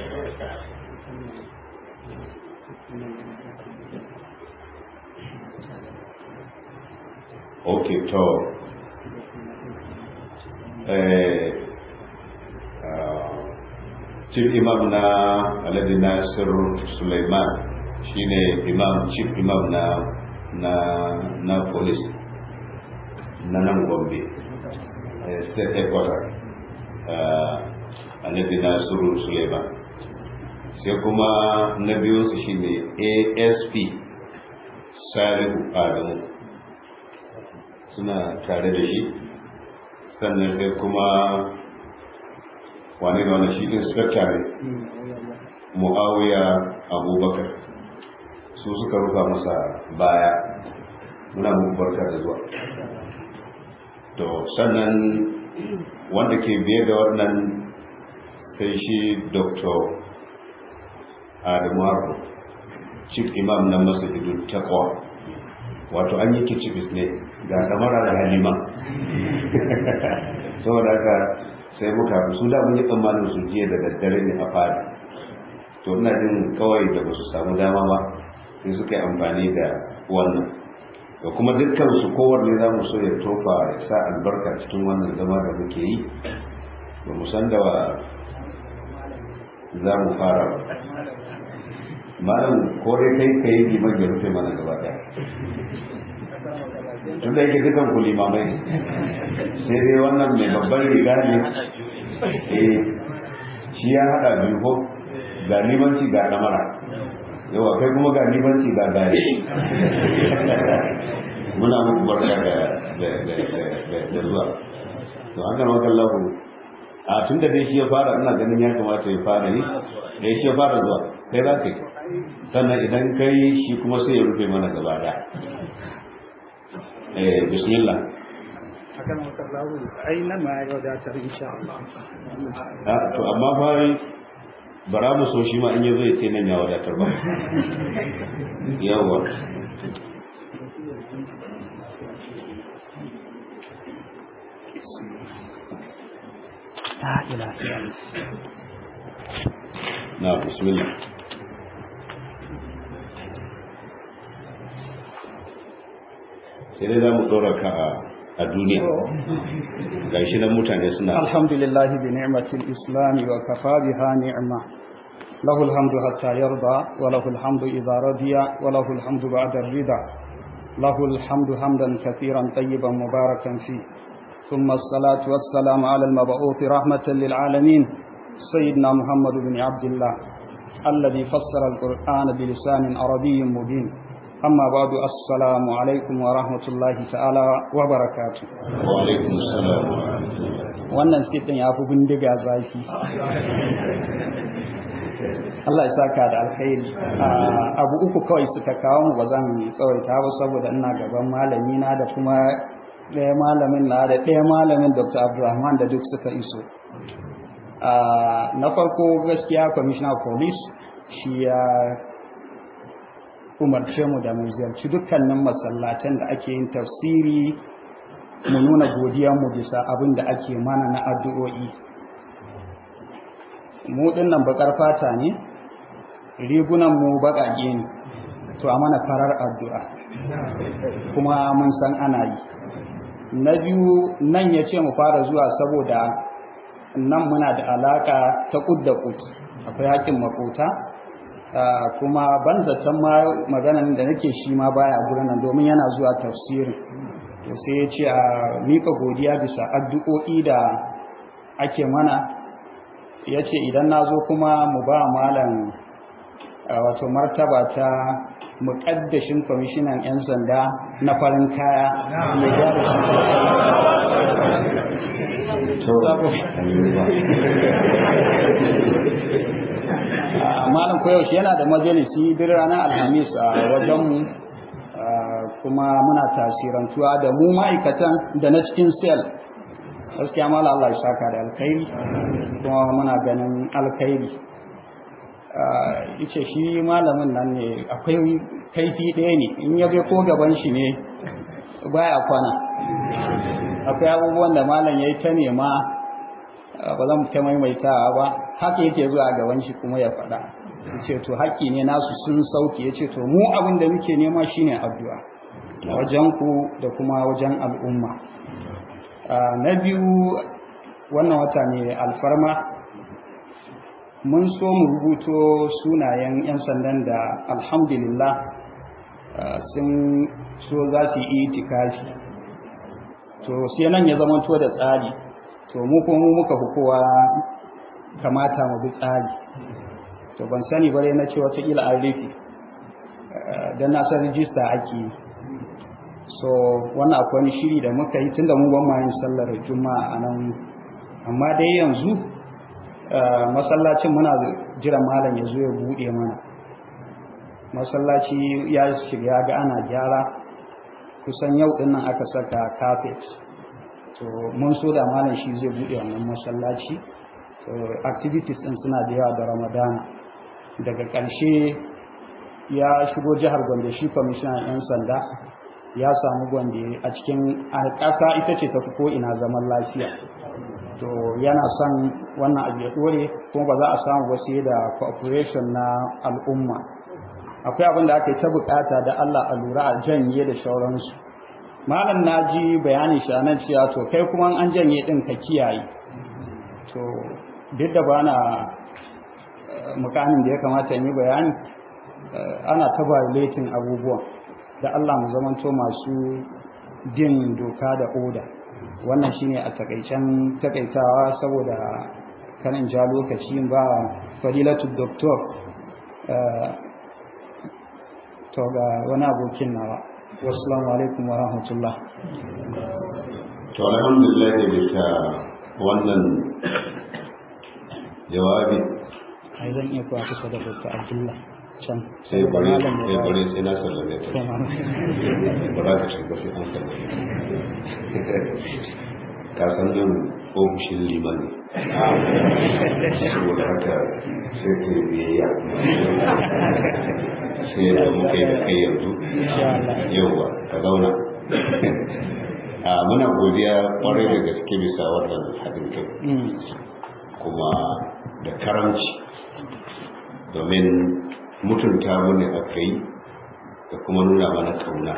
okay. To chief imam na Alhaji Nasir Suleiman shine chief imam na police na nan Gombe state headquarter, Alhaji Nasir Suleiman. Sai kuma na biyu su shine ASP Salihu Adamu, suna tare da shi. Sannan sai kuma wane shi inspector ne Muawiya Abubakar, su suka rufa masa baya. Muna muku barka da zuwa. To sannan wanda ke biye da wannan sai shi Dr. Adamu Arko, chief imam na Masjidul Taqwa. Wato an yi kicibis ne ga damara da halima saboda haka sai muka su da mun yi tsammanin su jiya da daddare ne a fadi, to ina jin kawai da ba su samu dama ba sai suka yi amfani da wannan. da kuma dukkan su kowanne za mu so ya tofa ya sa albarka cikin wannan zama da muke yi. ba mu san da za mu fara ba. malam ko dai kai ka yi liman ya rufe mana gaba daya, tun da yake dukan ku limamai ne, sai dai wannan mai babban riga ne shi ya haɗa biyu ko ga limanci ga ɗamara, yawa kai kuma ga limanci ga gari. muna muku barka da zuwa. to an gama kan lahu a tun da dai shi ya fara, ina ganin ya kamata ya fara yi da shi ya fara zuwa, kai za ka yi, sannan idan kai shi kuma sai ya rufe mana gaba da. Bismillah. akan makallahu ai nan ma ya wadatar insha Allah. To amma fa bara mu so shi ma in yazo ya ce nan ya wadatar ba. Yawa. La ilaha illallah. Na bismillah. sai dai za mu ɗora ka a duniya ga shi nan mutane suna alhamdulillah bi ni'matil islam wa kafa biha ni'ma lahu alhamdu hatta yarda wa lahu alhamdu idha radiya wa lahu alhamdu ba'da ar-rida lahu alhamdu hamdan katiran tayyiban mubarakan fi thumma as-salatu was-salamu ala al-mab'uth rahmatan lil alamin sayyidina muhammad ibn abdullah alladhi fassara al-qur'ana bi lisanin arabiyyin mubin. amma ba'du, assalamu alaikum wa rahmatullahi ta'ala wa barakatuh. wa alaikum assalam. wannan sitin ya fi bindiga zafi. Allah ya saka da alkhairi. Abu uku kawai suka kawo mu, ba zan tsawaita ba saboda ina gaban malami na da kuma ɗaya malamin na da ɗaya malamin Dr. Abdulrahman da duk suka iso. Na farko gaskiya Commissioner of Police shi ya umarce mu da mu ziyarci dukkanin masallatan da ake yin tafsiri, mu nuna godiyarmu bisa abin da ake mana na addu'o'i. Mu dinnan bakar fata ne, rigunan mu baƙaƙe ne, to a mana farar addu'a kuma mun san ana yi. Na biyu, nan ya ce mu fara zuwa saboda nan muna da alaka ta kud da kud, akwai haƙƙin makota. Kuma ban zaton ma maganan da nake shi ma baya gurin nan domin yana zuwa tafsirin, to sai ya ce a mika godiya bisa addu'o'i da ake mana. ya ce idan na zo kuma mu ba malam wato martaba ta muƙaddashin kwamishinan 'yan sanda na farin kaya ya gyara shi malam koyaushe yana da majalisi duk ranar alhamis a wajenmu, kuma muna tasirantuwa da mu ma'aikatan da na cikin sel. Gaskiya malam Allah ya saka da alkhairi, kuma muna ganin alkhairi. Yace shi malamin nan ne akwai kaifi ɗaya ne, in ya ko gaban shi ne baya kwana. Akwai abubuwan da malam ya yi ta nema, ba zan ta maimaitawa ba, haka yake zuwa gaban shi kuma ya faɗa. Yace to haƙƙi ne nasu sun sauke. Yace to mu abin da muke nema shine addu'a wajen ku da kuma wajen al'umma. Na biyu, wannan wata ne alfarma, mun so mu rubuto sunayen 'yan sandan da alhamdulillah sun so za su yi itikafi. To sai nan ya zamanto da tsari, to mu kuma muka fi kowa kamata mu bi tsari. To ban sani bare na ce wataƙila an rufe don na san rijista ake yi. So wannan akwai wani shiri da muka yi tunda mu ban ma yin sallar juma'a a nan, amma dai yanzu masallacin muna jiran malam ya zo ya buɗe mana. Masallaci ya shiga ga ana gyara, kusan yau din nan aka saka carpet. To mun so da malam shi zai buɗe wannan masallaci. To activities din suna da yawa da Ramadana. Daga ƙarshe ya shigo jihar Gombe, shi kwamishinan 'yan sanda ya samu Gombe a cikin ƙasa ita ce tafi ko ina zaman lafiya. To yana son wannan abu ya dore, kuma ba za a samu wasu da cooperation na al'umma. Akwai abin da aka yi ta bukata da Allah a lura a janye da shauransu. Malam na ji bayanin shi anan cewa to kai kuma an janye din ka kiyaye. To duk da bana mukamin da ya kamata in yi bayani, ana ta violating abubuwan. Da Allah mu zamanto masu bin doka da oda. Wannan shine a takaitawa, saboda kanin ja lokaci ba fadilatu doktor to ga wani abokin nawa. Wassalamu alaikum wa rahmatullah. To alhamdulillah da bisa wannan jawabi. Ai zan iya kuwa kusa da Dr. Abdullah can. Sai bare sai na sallame ta. Ba za ka shiga sai an sallame. Ka san nan ofishin liman ne. Saboda haka sai ka yi biyayya. Sai da muka yi da kai yanzu. Yauwa ka zauna. Muna godiya kwarai da gaske bisa wannan haɗin kai. Kuma da karamci, domin mutunta mu ne aka yi da kuma nuna mana kauna.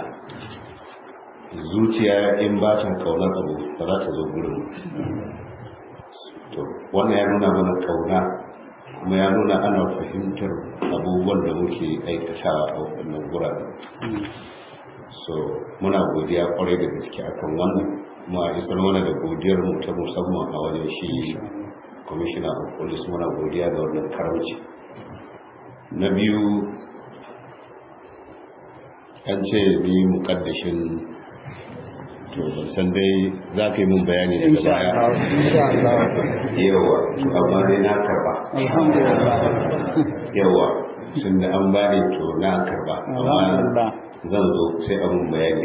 Zuciya in ba ta kaunar abu ba za ta zo gurin. To wannan ya nuna mana kauna, kuma ya nuna ana fahimtar abubuwan da muke aikatawa a wannan gurare. So muna godiya kwarai da gaske akan wannan, kuma a isar mana da godiyar mu ta musamman a wajen shi commissioner of police. Muna godiya ga wannan karamci. Na biyu, an ce ni mukaddashin, to ban san dai za ka yi mun bayani daga baya. Yawa, to amma dai na karba. Yawa, tun da an bani to na karba, amma zan zo sai a mun bayani.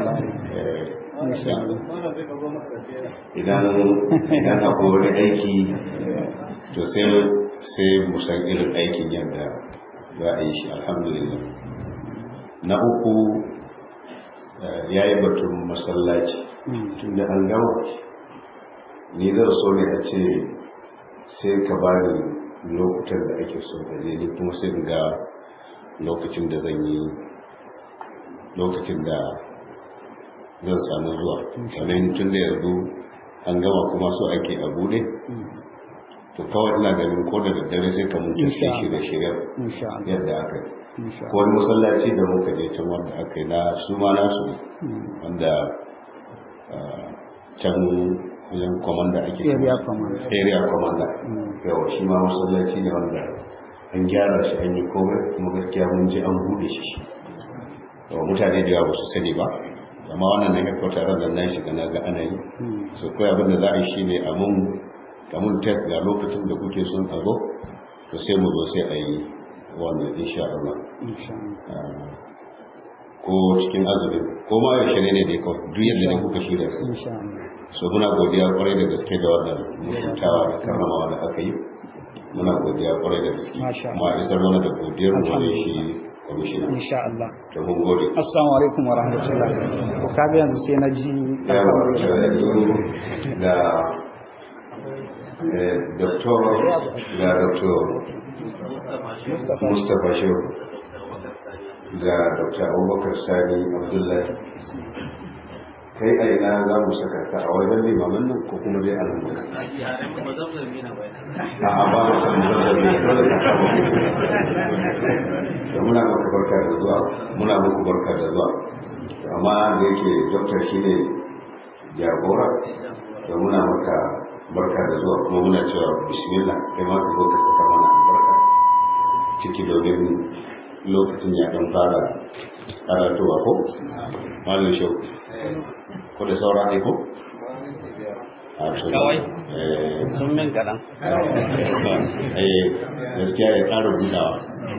Idan akwai wani aiki, to sai mu san irin aikin yadda za a yi shi. Alhamdulillah. Na uku, ya yi batun masallaci. Tun da an gama, ni zan so ne a ce sai ka ba ni lokutan da ake so da ni kuma sai ga lokacin da zan yi, lokacin da zan samu zuwa. Sannan tun da yanzu an gama kuma so ake a bude, to kawai ina ganin ko da daddare sai ka mutu shirye-shiryen yadda aka yi. Ko wani masallaci da muka je can wanda aka yi na su ma nasu, wanda can wajen komanda ake area commander. Yawa shi ma masallaci ne wanda an gyara shi, an yi komai, kuma gaskiya mun je an bude shi. Yawa mutane da yawa ba su sani ba, amma wannan na headquarter da na shiga na ga ana yi so kai abin da za a yi shine kamun test ga lokacin da kuke son a zo to sai mu zo sai a yi wannan insha Allah ko cikin azumi ko ma yaushe ne dai kawai duk yadda ne kuka shirya so muna godiya kwarai da gaske da wannan mutuntawa da karramawa da aka yi muna godiya kwarai da gaske kuma isar mana da godiyar mu ne shi kwamishina insha Allah to mun gode assalamu alaikum wa rahmatullahi ko kaga yanzu sai na ji da doktor da doktor Mustapha Shehu da Dr. Abubakar Sani Abdullahi kai a ina za mu saka ta a wajen limamin nan ko kuma dai an muka a ba mu san zazzabi dole ka samu da muna muku barka da zuwa amma da yake doktor shi ne jagora da muna maka barka da zuwa kuma muna cewa bismillah kai ma ka zo ka saka mana barka ciki domin lokacin ya dan fara karatuwa ko malam shau ko da saura ne ko kawai sun min kaɗan gaskiya ya ƙara budawa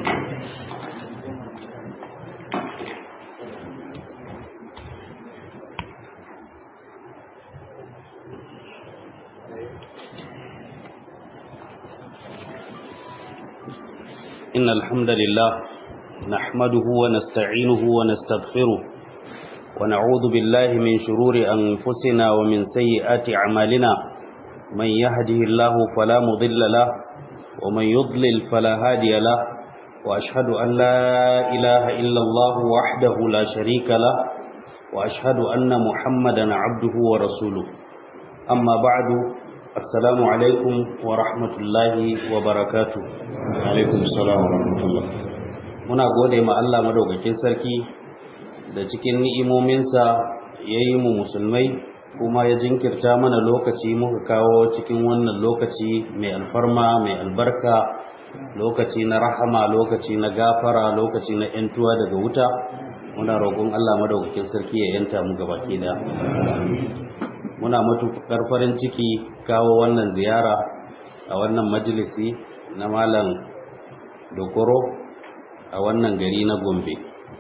إن الحمد لله نحمده ونستعينه ونستغفره ونعوذ بالله من شرور أنفسنا ومن سيئات أعمالنا من يهده الله فلا مضل له ومن يضلل فلا هادي له وأشهد أن لا إله إلا الله وحده لا شريك له وأشهد أن محمدا عبده ورسوله أما بعد السلام عليكم ورحمة الله وبركاته alaikum salam wa rahmatullah muna gode ma Allah madaukakin sarki da cikin ni'imominsa yayi mu musulmai kuma ya jinkirta mana lokaci muka kawo cikin wannan lokaci mai alfarma mai albarka lokaci na rahama lokaci na gafara lokaci na yantuwa daga wuta muna roƙon Allah madaukakin sarki ya yanta mu gabaki da muna matukar farin ciki kawo wannan ziyara a wannan majalisi na malam dokoro a wannan gari na Gombe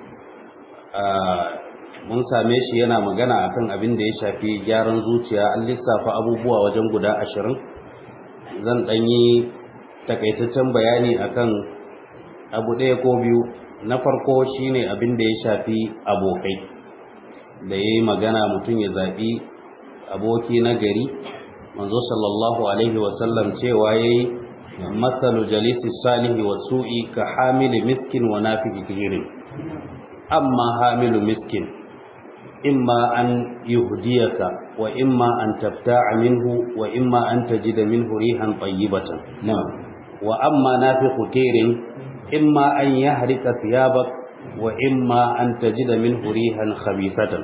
mun same shi yana magana akan abin da ya shafi gyaran zuciya an lissafa abubuwa wajen guda 20 zan yi takaitaccen bayani akan abu ɗaya ko biyu na farko shine abin da ya shafi abokai da yayi magana mutum ya zaɓi aboki na gari manzo sallallahu alaihi wasallam cewa yayi masalu jalisi salihi wa su'i ka hamili miskin wa nafiki kihirin amma hamilu miskin imma an yuhdiyaka wa imma an tabta'a minhu wa imma an tajida minhu rihan tayyibatan wa amma nafiqu kirin imma an yahrika thiyabak wa imma an tajida minhu rihan khabithatan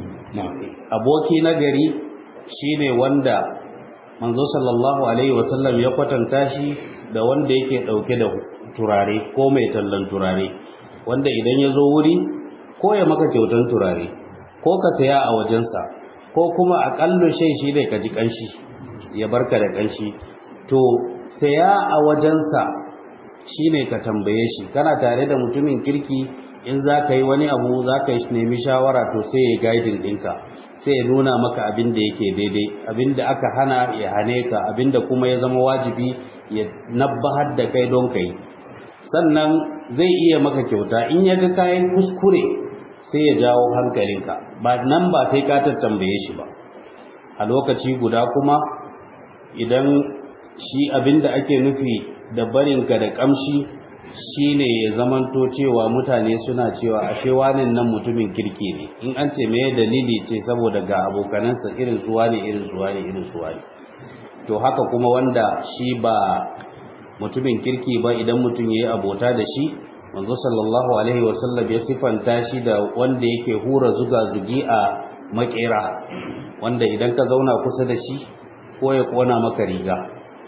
aboki nagari shine wanda manzo sallallahu alaihi wasallam ya kwatanta shi da wanda yake dauke da turare ko mai tallan turare wanda idan ya zo wuri ko ya maka kyautan turare ko ka saya a wajensa ko kuma aƙallu shi ne ka ji kanshi ya barka da kanshi to saya a wajensa shine ka tambaye shi kana tare da mutumin kirki in za ka yi wani abu za ka nemi shawara to sai ya guiding ɗinka sai ya nuna maka abin da yake daidai abin da aka hana ya hane ka abin da kuma ya zama wajibi ya nabbahar da kai don kai sannan zai iya maka kyauta in ya ga kayan kuskure sai ya jawo hankalinka ba nan ba sai ka tambaye shi ba a lokaci guda kuma idan shi abin da ake nufi da barinka da kamshi shine ya zamanto cewa mutane suna cewa ashe wanin nan mutumin kirki ne in an ce me dalili ce saboda ga abokanansa irin su wani irin su wani irin su wani to haka kuma wanda shi ba mutumin kirki ba idan mutum yayi abota da shi manzo sallallahu alaihi wasallam ya sifanta shi da wanda yake hura zuga zugi a makera wanda idan ka zauna kusa da shi ko ya kona maka riga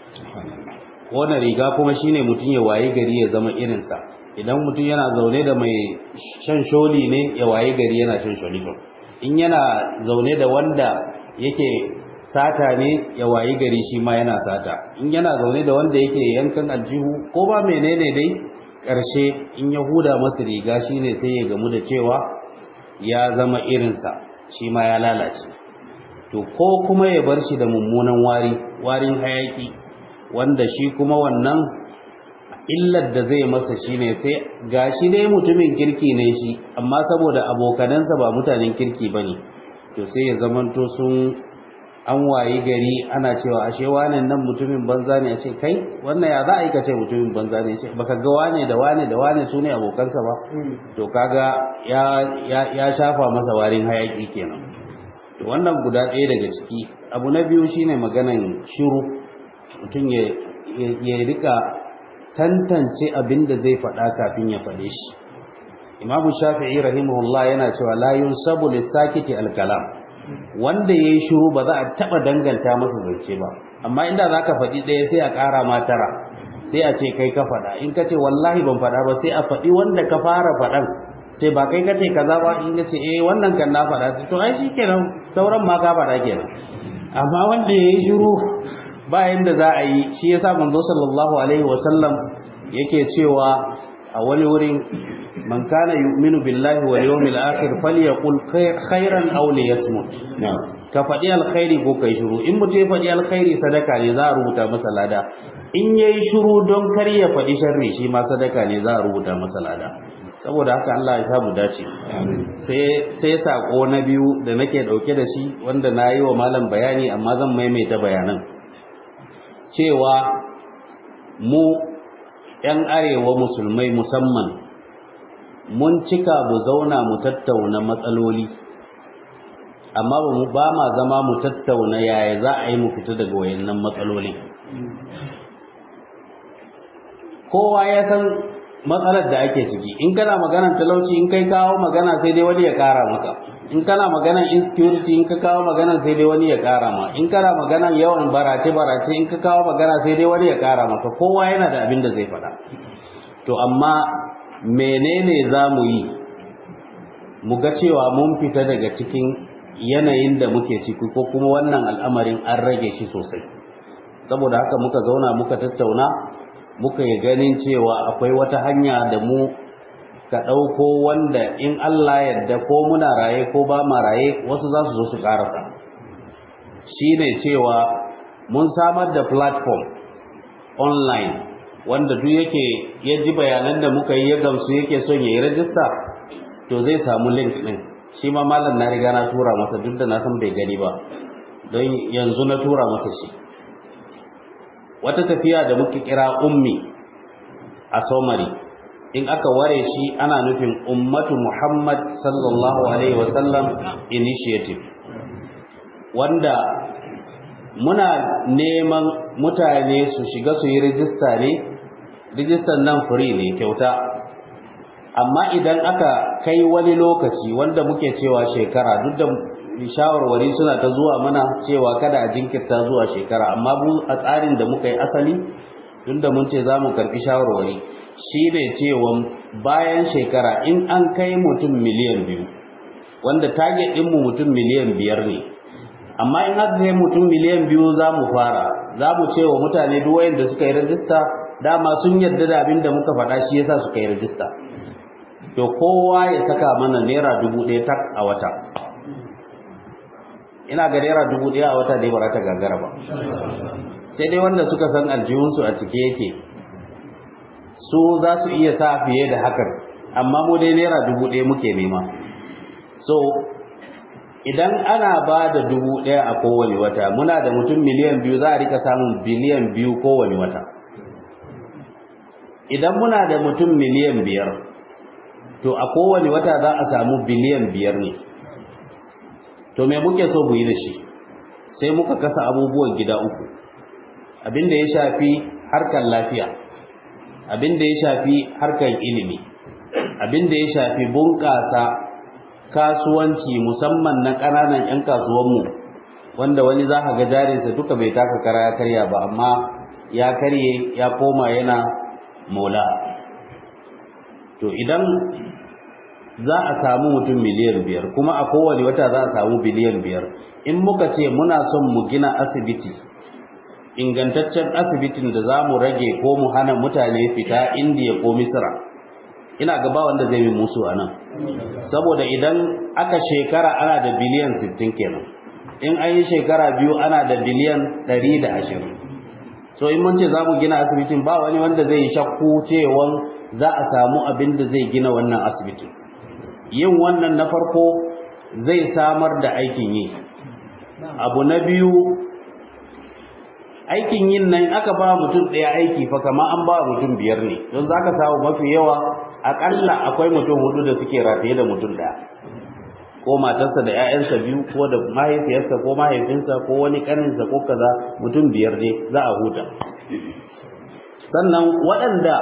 wannan riga kuma shine mutum ya waye gari ya zama irinsa idan mutum yana zaune da mai shan sholi ne ya waye gari yana shan sholi in yana zaune da wanda yake sata ne ya wayi gari shi ma yana sata, in yana zaune da wanda yake yankan aljihu ko ba menene dai, ƙarshe in ya huda masa riga shine sai ya gamu da cewa ya zama irinsa shi ma ya lalace. To ko kuma ya bar shi da mummunan warin hayaki, wanda shi kuma wannan illar da zai masa shine sai gashi dai mutumin kirki ne shi, amma saboda abokanansa ba mutanen kirki bane, to sai ya zamanto sun an wayi gari ana cewa ashe wane nan mutumin banza ne, a ce kai wannan ya za a yi ka ce mutumin banza ne, ce baka ga wane da wane da wane su ne abokansa ba, to kaga ya shafa masa warin hayaki kenan. To wannan guda ɗaya daga ciki. Abu na biyu shine maganan shiru, mutum ya rika tantance abin da zai faɗa kafin ya faɗe shi. Imam Shafi'i rahimahullah yana cewa la yunsabu lis-sakiti al-kalam, wanda yayi shiru ba za a taba danganta masa zance ba, amma inda zaka faɗi ɗaya sai a ƙara ma tara, sai a ce kai ka faɗa. In ka ce wallahi ban faɗa ba, sai a faɗi wanda ka fara faɗan, sai ba kai ka ce kaza ba, in ka ce wannan kan na faɗa, to ai shikenan sauran ma ka faɗa kenan. Amma wanda yayi shiru ba yanda za a yi. Shi yasa manzo sallallahu alaihi wasallam yake cewa a wani wurin, man kana yu'minu billahi wal yawmil akhir falyaqul khairan aw liyasmut. Ka faɗi alkhairi ko kai shiru. In mutum ya faɗi alkhairi sadaka ne, za a rubuta masa lada. In yayi shiru don kar ya faɗi sharri, shi ma sadaka ne, za a rubuta masa lada. Saboda haka Allah ya samu dace. Sai sako na biyu da nake dauke da shi, wanda na yi wa malam bayani amma zan maimaita bayanan, cewa mu 'yan arewa musulmai musamman mun cika mu zauna mu tattauna matsaloli, amma ba ma zama mu tattauna yaya za a yi mu fita daga wayannan matsaloli. Kowa ya san matsalar da ake ciki. In kana maganar talauci, in kai kawo magana sai dai wani ya kara maka. In kana maganar insecurity, in ka kawo magana sai dai wani ya kara ma. In kana maganar yawan barace in ka kawo magana sai dai wani ya kara maka. Kowa yana da abin da zai faɗa. To amma menene za mu yi mu ga cewa mun fita daga cikin yanayin da muke ciki, ko kuma wannan al'amarin an rage shi sosai? Saboda haka muka zauna muka tattauna, muka yi ganin cewa akwai wata hanya da mu ka ɗauko wanda in Allah yadda ko muna raye ko ba ma raye wasu za su zo su ƙarasa. Shi ne cewa mun samar da platform online wanda duk yake ya ji bayanan da muka yi ya gamsu yake son ya yi rajista, to zai samu link ɗin. Shi ma malam na riga na tura masa, duk da na san bai gani ba, don yanzu na tura masa shi. Wata tafiya da muke kira ummi a somari, in aka ware shi ana nufin ummatu Muhammad sallallahu alaihi wasallam initiative, wanda muna neman mutane su shiga su yi rijista ne. Rijistar nan free ne, kyauta. Amma idan aka kai wani lokaci wanda muke cewa shekara, duk da shawarwari suna ta zuwa mana cewa kada a jinkirta zuwa shekara, amma mu a tsarin da muka yi asali, tunda mun ce za mu karɓi shawarwari, shi ne cewa bayan shekara in an kai mutum miliyan 2, wanda target ɗinmu mutum miliyan 5 ne, amma in aka kai mutum miliyan 2 za mu fara, za mu ce wa mutane duk wayanda suka yi rajista, dama sun yarda da abin da muka faɗa, shi yasa suka yi rajista, to kowa ya saka mana naira 1000 tak a wata. Ina ga naira 1000 a wata dai ba ta gagara ba, sai dai wanda suka san aljihunsu a cike yake su za su iya sa fiye da hakan, amma mu dai naira 1000 muke nema. So idan ana ba da 1000 a kowane wata, muna da mutum miliyan 2, za a rika samun biliyan 2 kowane wata. Idan muna da mutum miliyan 5, to a kowane wata za a samu biliyan 5 ne. To me muke so mu yi da shi? Sai muka kasa abubuwan gida uku. Abin da ya shafi harkar lafiya, abin da ya shafi harkar ilimi, abin da ya shafi bunƙasa kasuwanci musamman na ƙananan 'yan kasuwanmu, wanda wani za ka ga jarinsa duka bai taka kara ya karya ba, amma ya karye ya koma yana mola. To idan za a samu mutum miliyan 5 kuma a kowane wata za a samu biliyan 5. In muka ce muna son mu gina asibiti, ingantaccen asibitin da za mu rage ko mu hana mutane fita Indiya ko Misra, ina gaba wanda zai yi musu a nan. Saboda idan aka shekara ana da biliyan 60 kenan, in an yi shekara 2 ana da biliyan 120. So in mun ce za mu gina asibitin, ba wani wanda zai yi shakku cewa za a samu abin da zai gina wannan asibitin. Yin wannan na farko zai samar da aikin yi. Abu na biyu, aikin yin nan aka ba mutum ɗaya aiki fa kama an ba mutum 5 ne, don za ka samu mafi yawa aƙalla akwai mutum 4 da suke rataye da mutum ɗaya, ko matarsa da 'ya'yansa 2 ko da mahaifiyarsa ko mahaifinsa ko wani ƙaninsa ko kaza, mutum 5 ne za a huta. Sannan waɗanda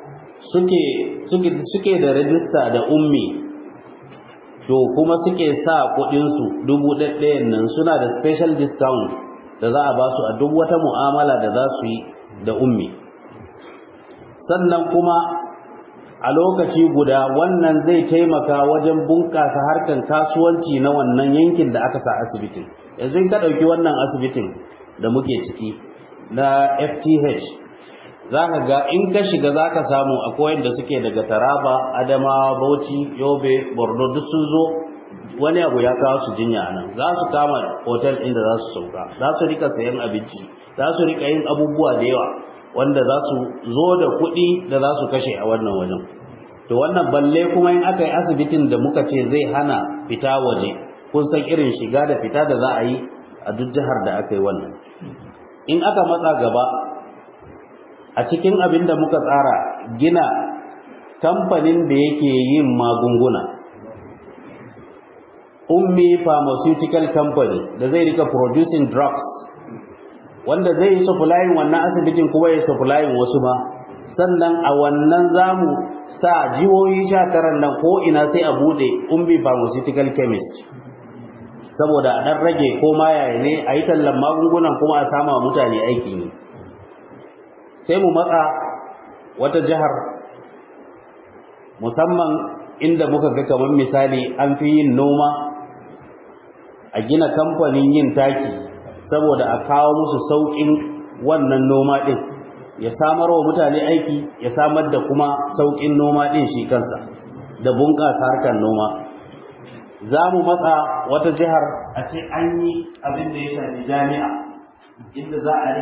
suke da rajista da ummi, to kuma suke sa kuɗinsu 1,000 nan, suna da special discount da za a ba su a duk wata mu'amala da za su yi da ummi. Sannan kuma a lokaci guda wannan zai taimaka wajen bunƙasa harkan kasuwanci na wannan yankin da aka sa asibitin. Yanzu in ka ɗauki wannan asibitin da muke ciki na FTH, za ka ga in ka shiga za ka samu akwai wanda suke daga Taraba, Adamawa, Bauchi, Yobe, Borno, duk sun zo wani abu ya kawo su jinya nan. Za su kama hotel inda za su sauka, za su rika sayan abinci, za su rika yin abubuwa da yawa wanda za su zo da kuɗi da za su kashe a wannan wajen. To wannan balle kuma in aka yi asibitin da muka ce zai hana fita waje, kun san irin shiga da fita da za a yi a duk jihar da aka yi wannan. In aka matsa gaba, a cikin abin da muka tsara, gina kamfanin da yake yin magunguna, Ummi Pharmaceutical Company, da zai rika producing drugs, wanda zai yi supplying wannan asibitin kuma ya supplying wasu ma. Sannan a wannan zamu sa jihohi 19 nan ko ina sai a bude Ummi Pharmaceutical Chemist, saboda a dan rage ko ma yaya ne a yi tallan magungunan kuma a sama mutane aikin yi. Sai mu matsa wata jihar, musamman inda muka ga kamar misali an fi yin noma, a gina kamfanin yin taki saboda a kawo musu sauƙin wannan noma ɗin, ya samar wa mutane aiki, ya samar da kuma sauƙin noma ɗin shi kansa da bunƙasa harkar noma. Za mu matsa wata jihar a ce an yi abin da ya shafi jami'a, inda za a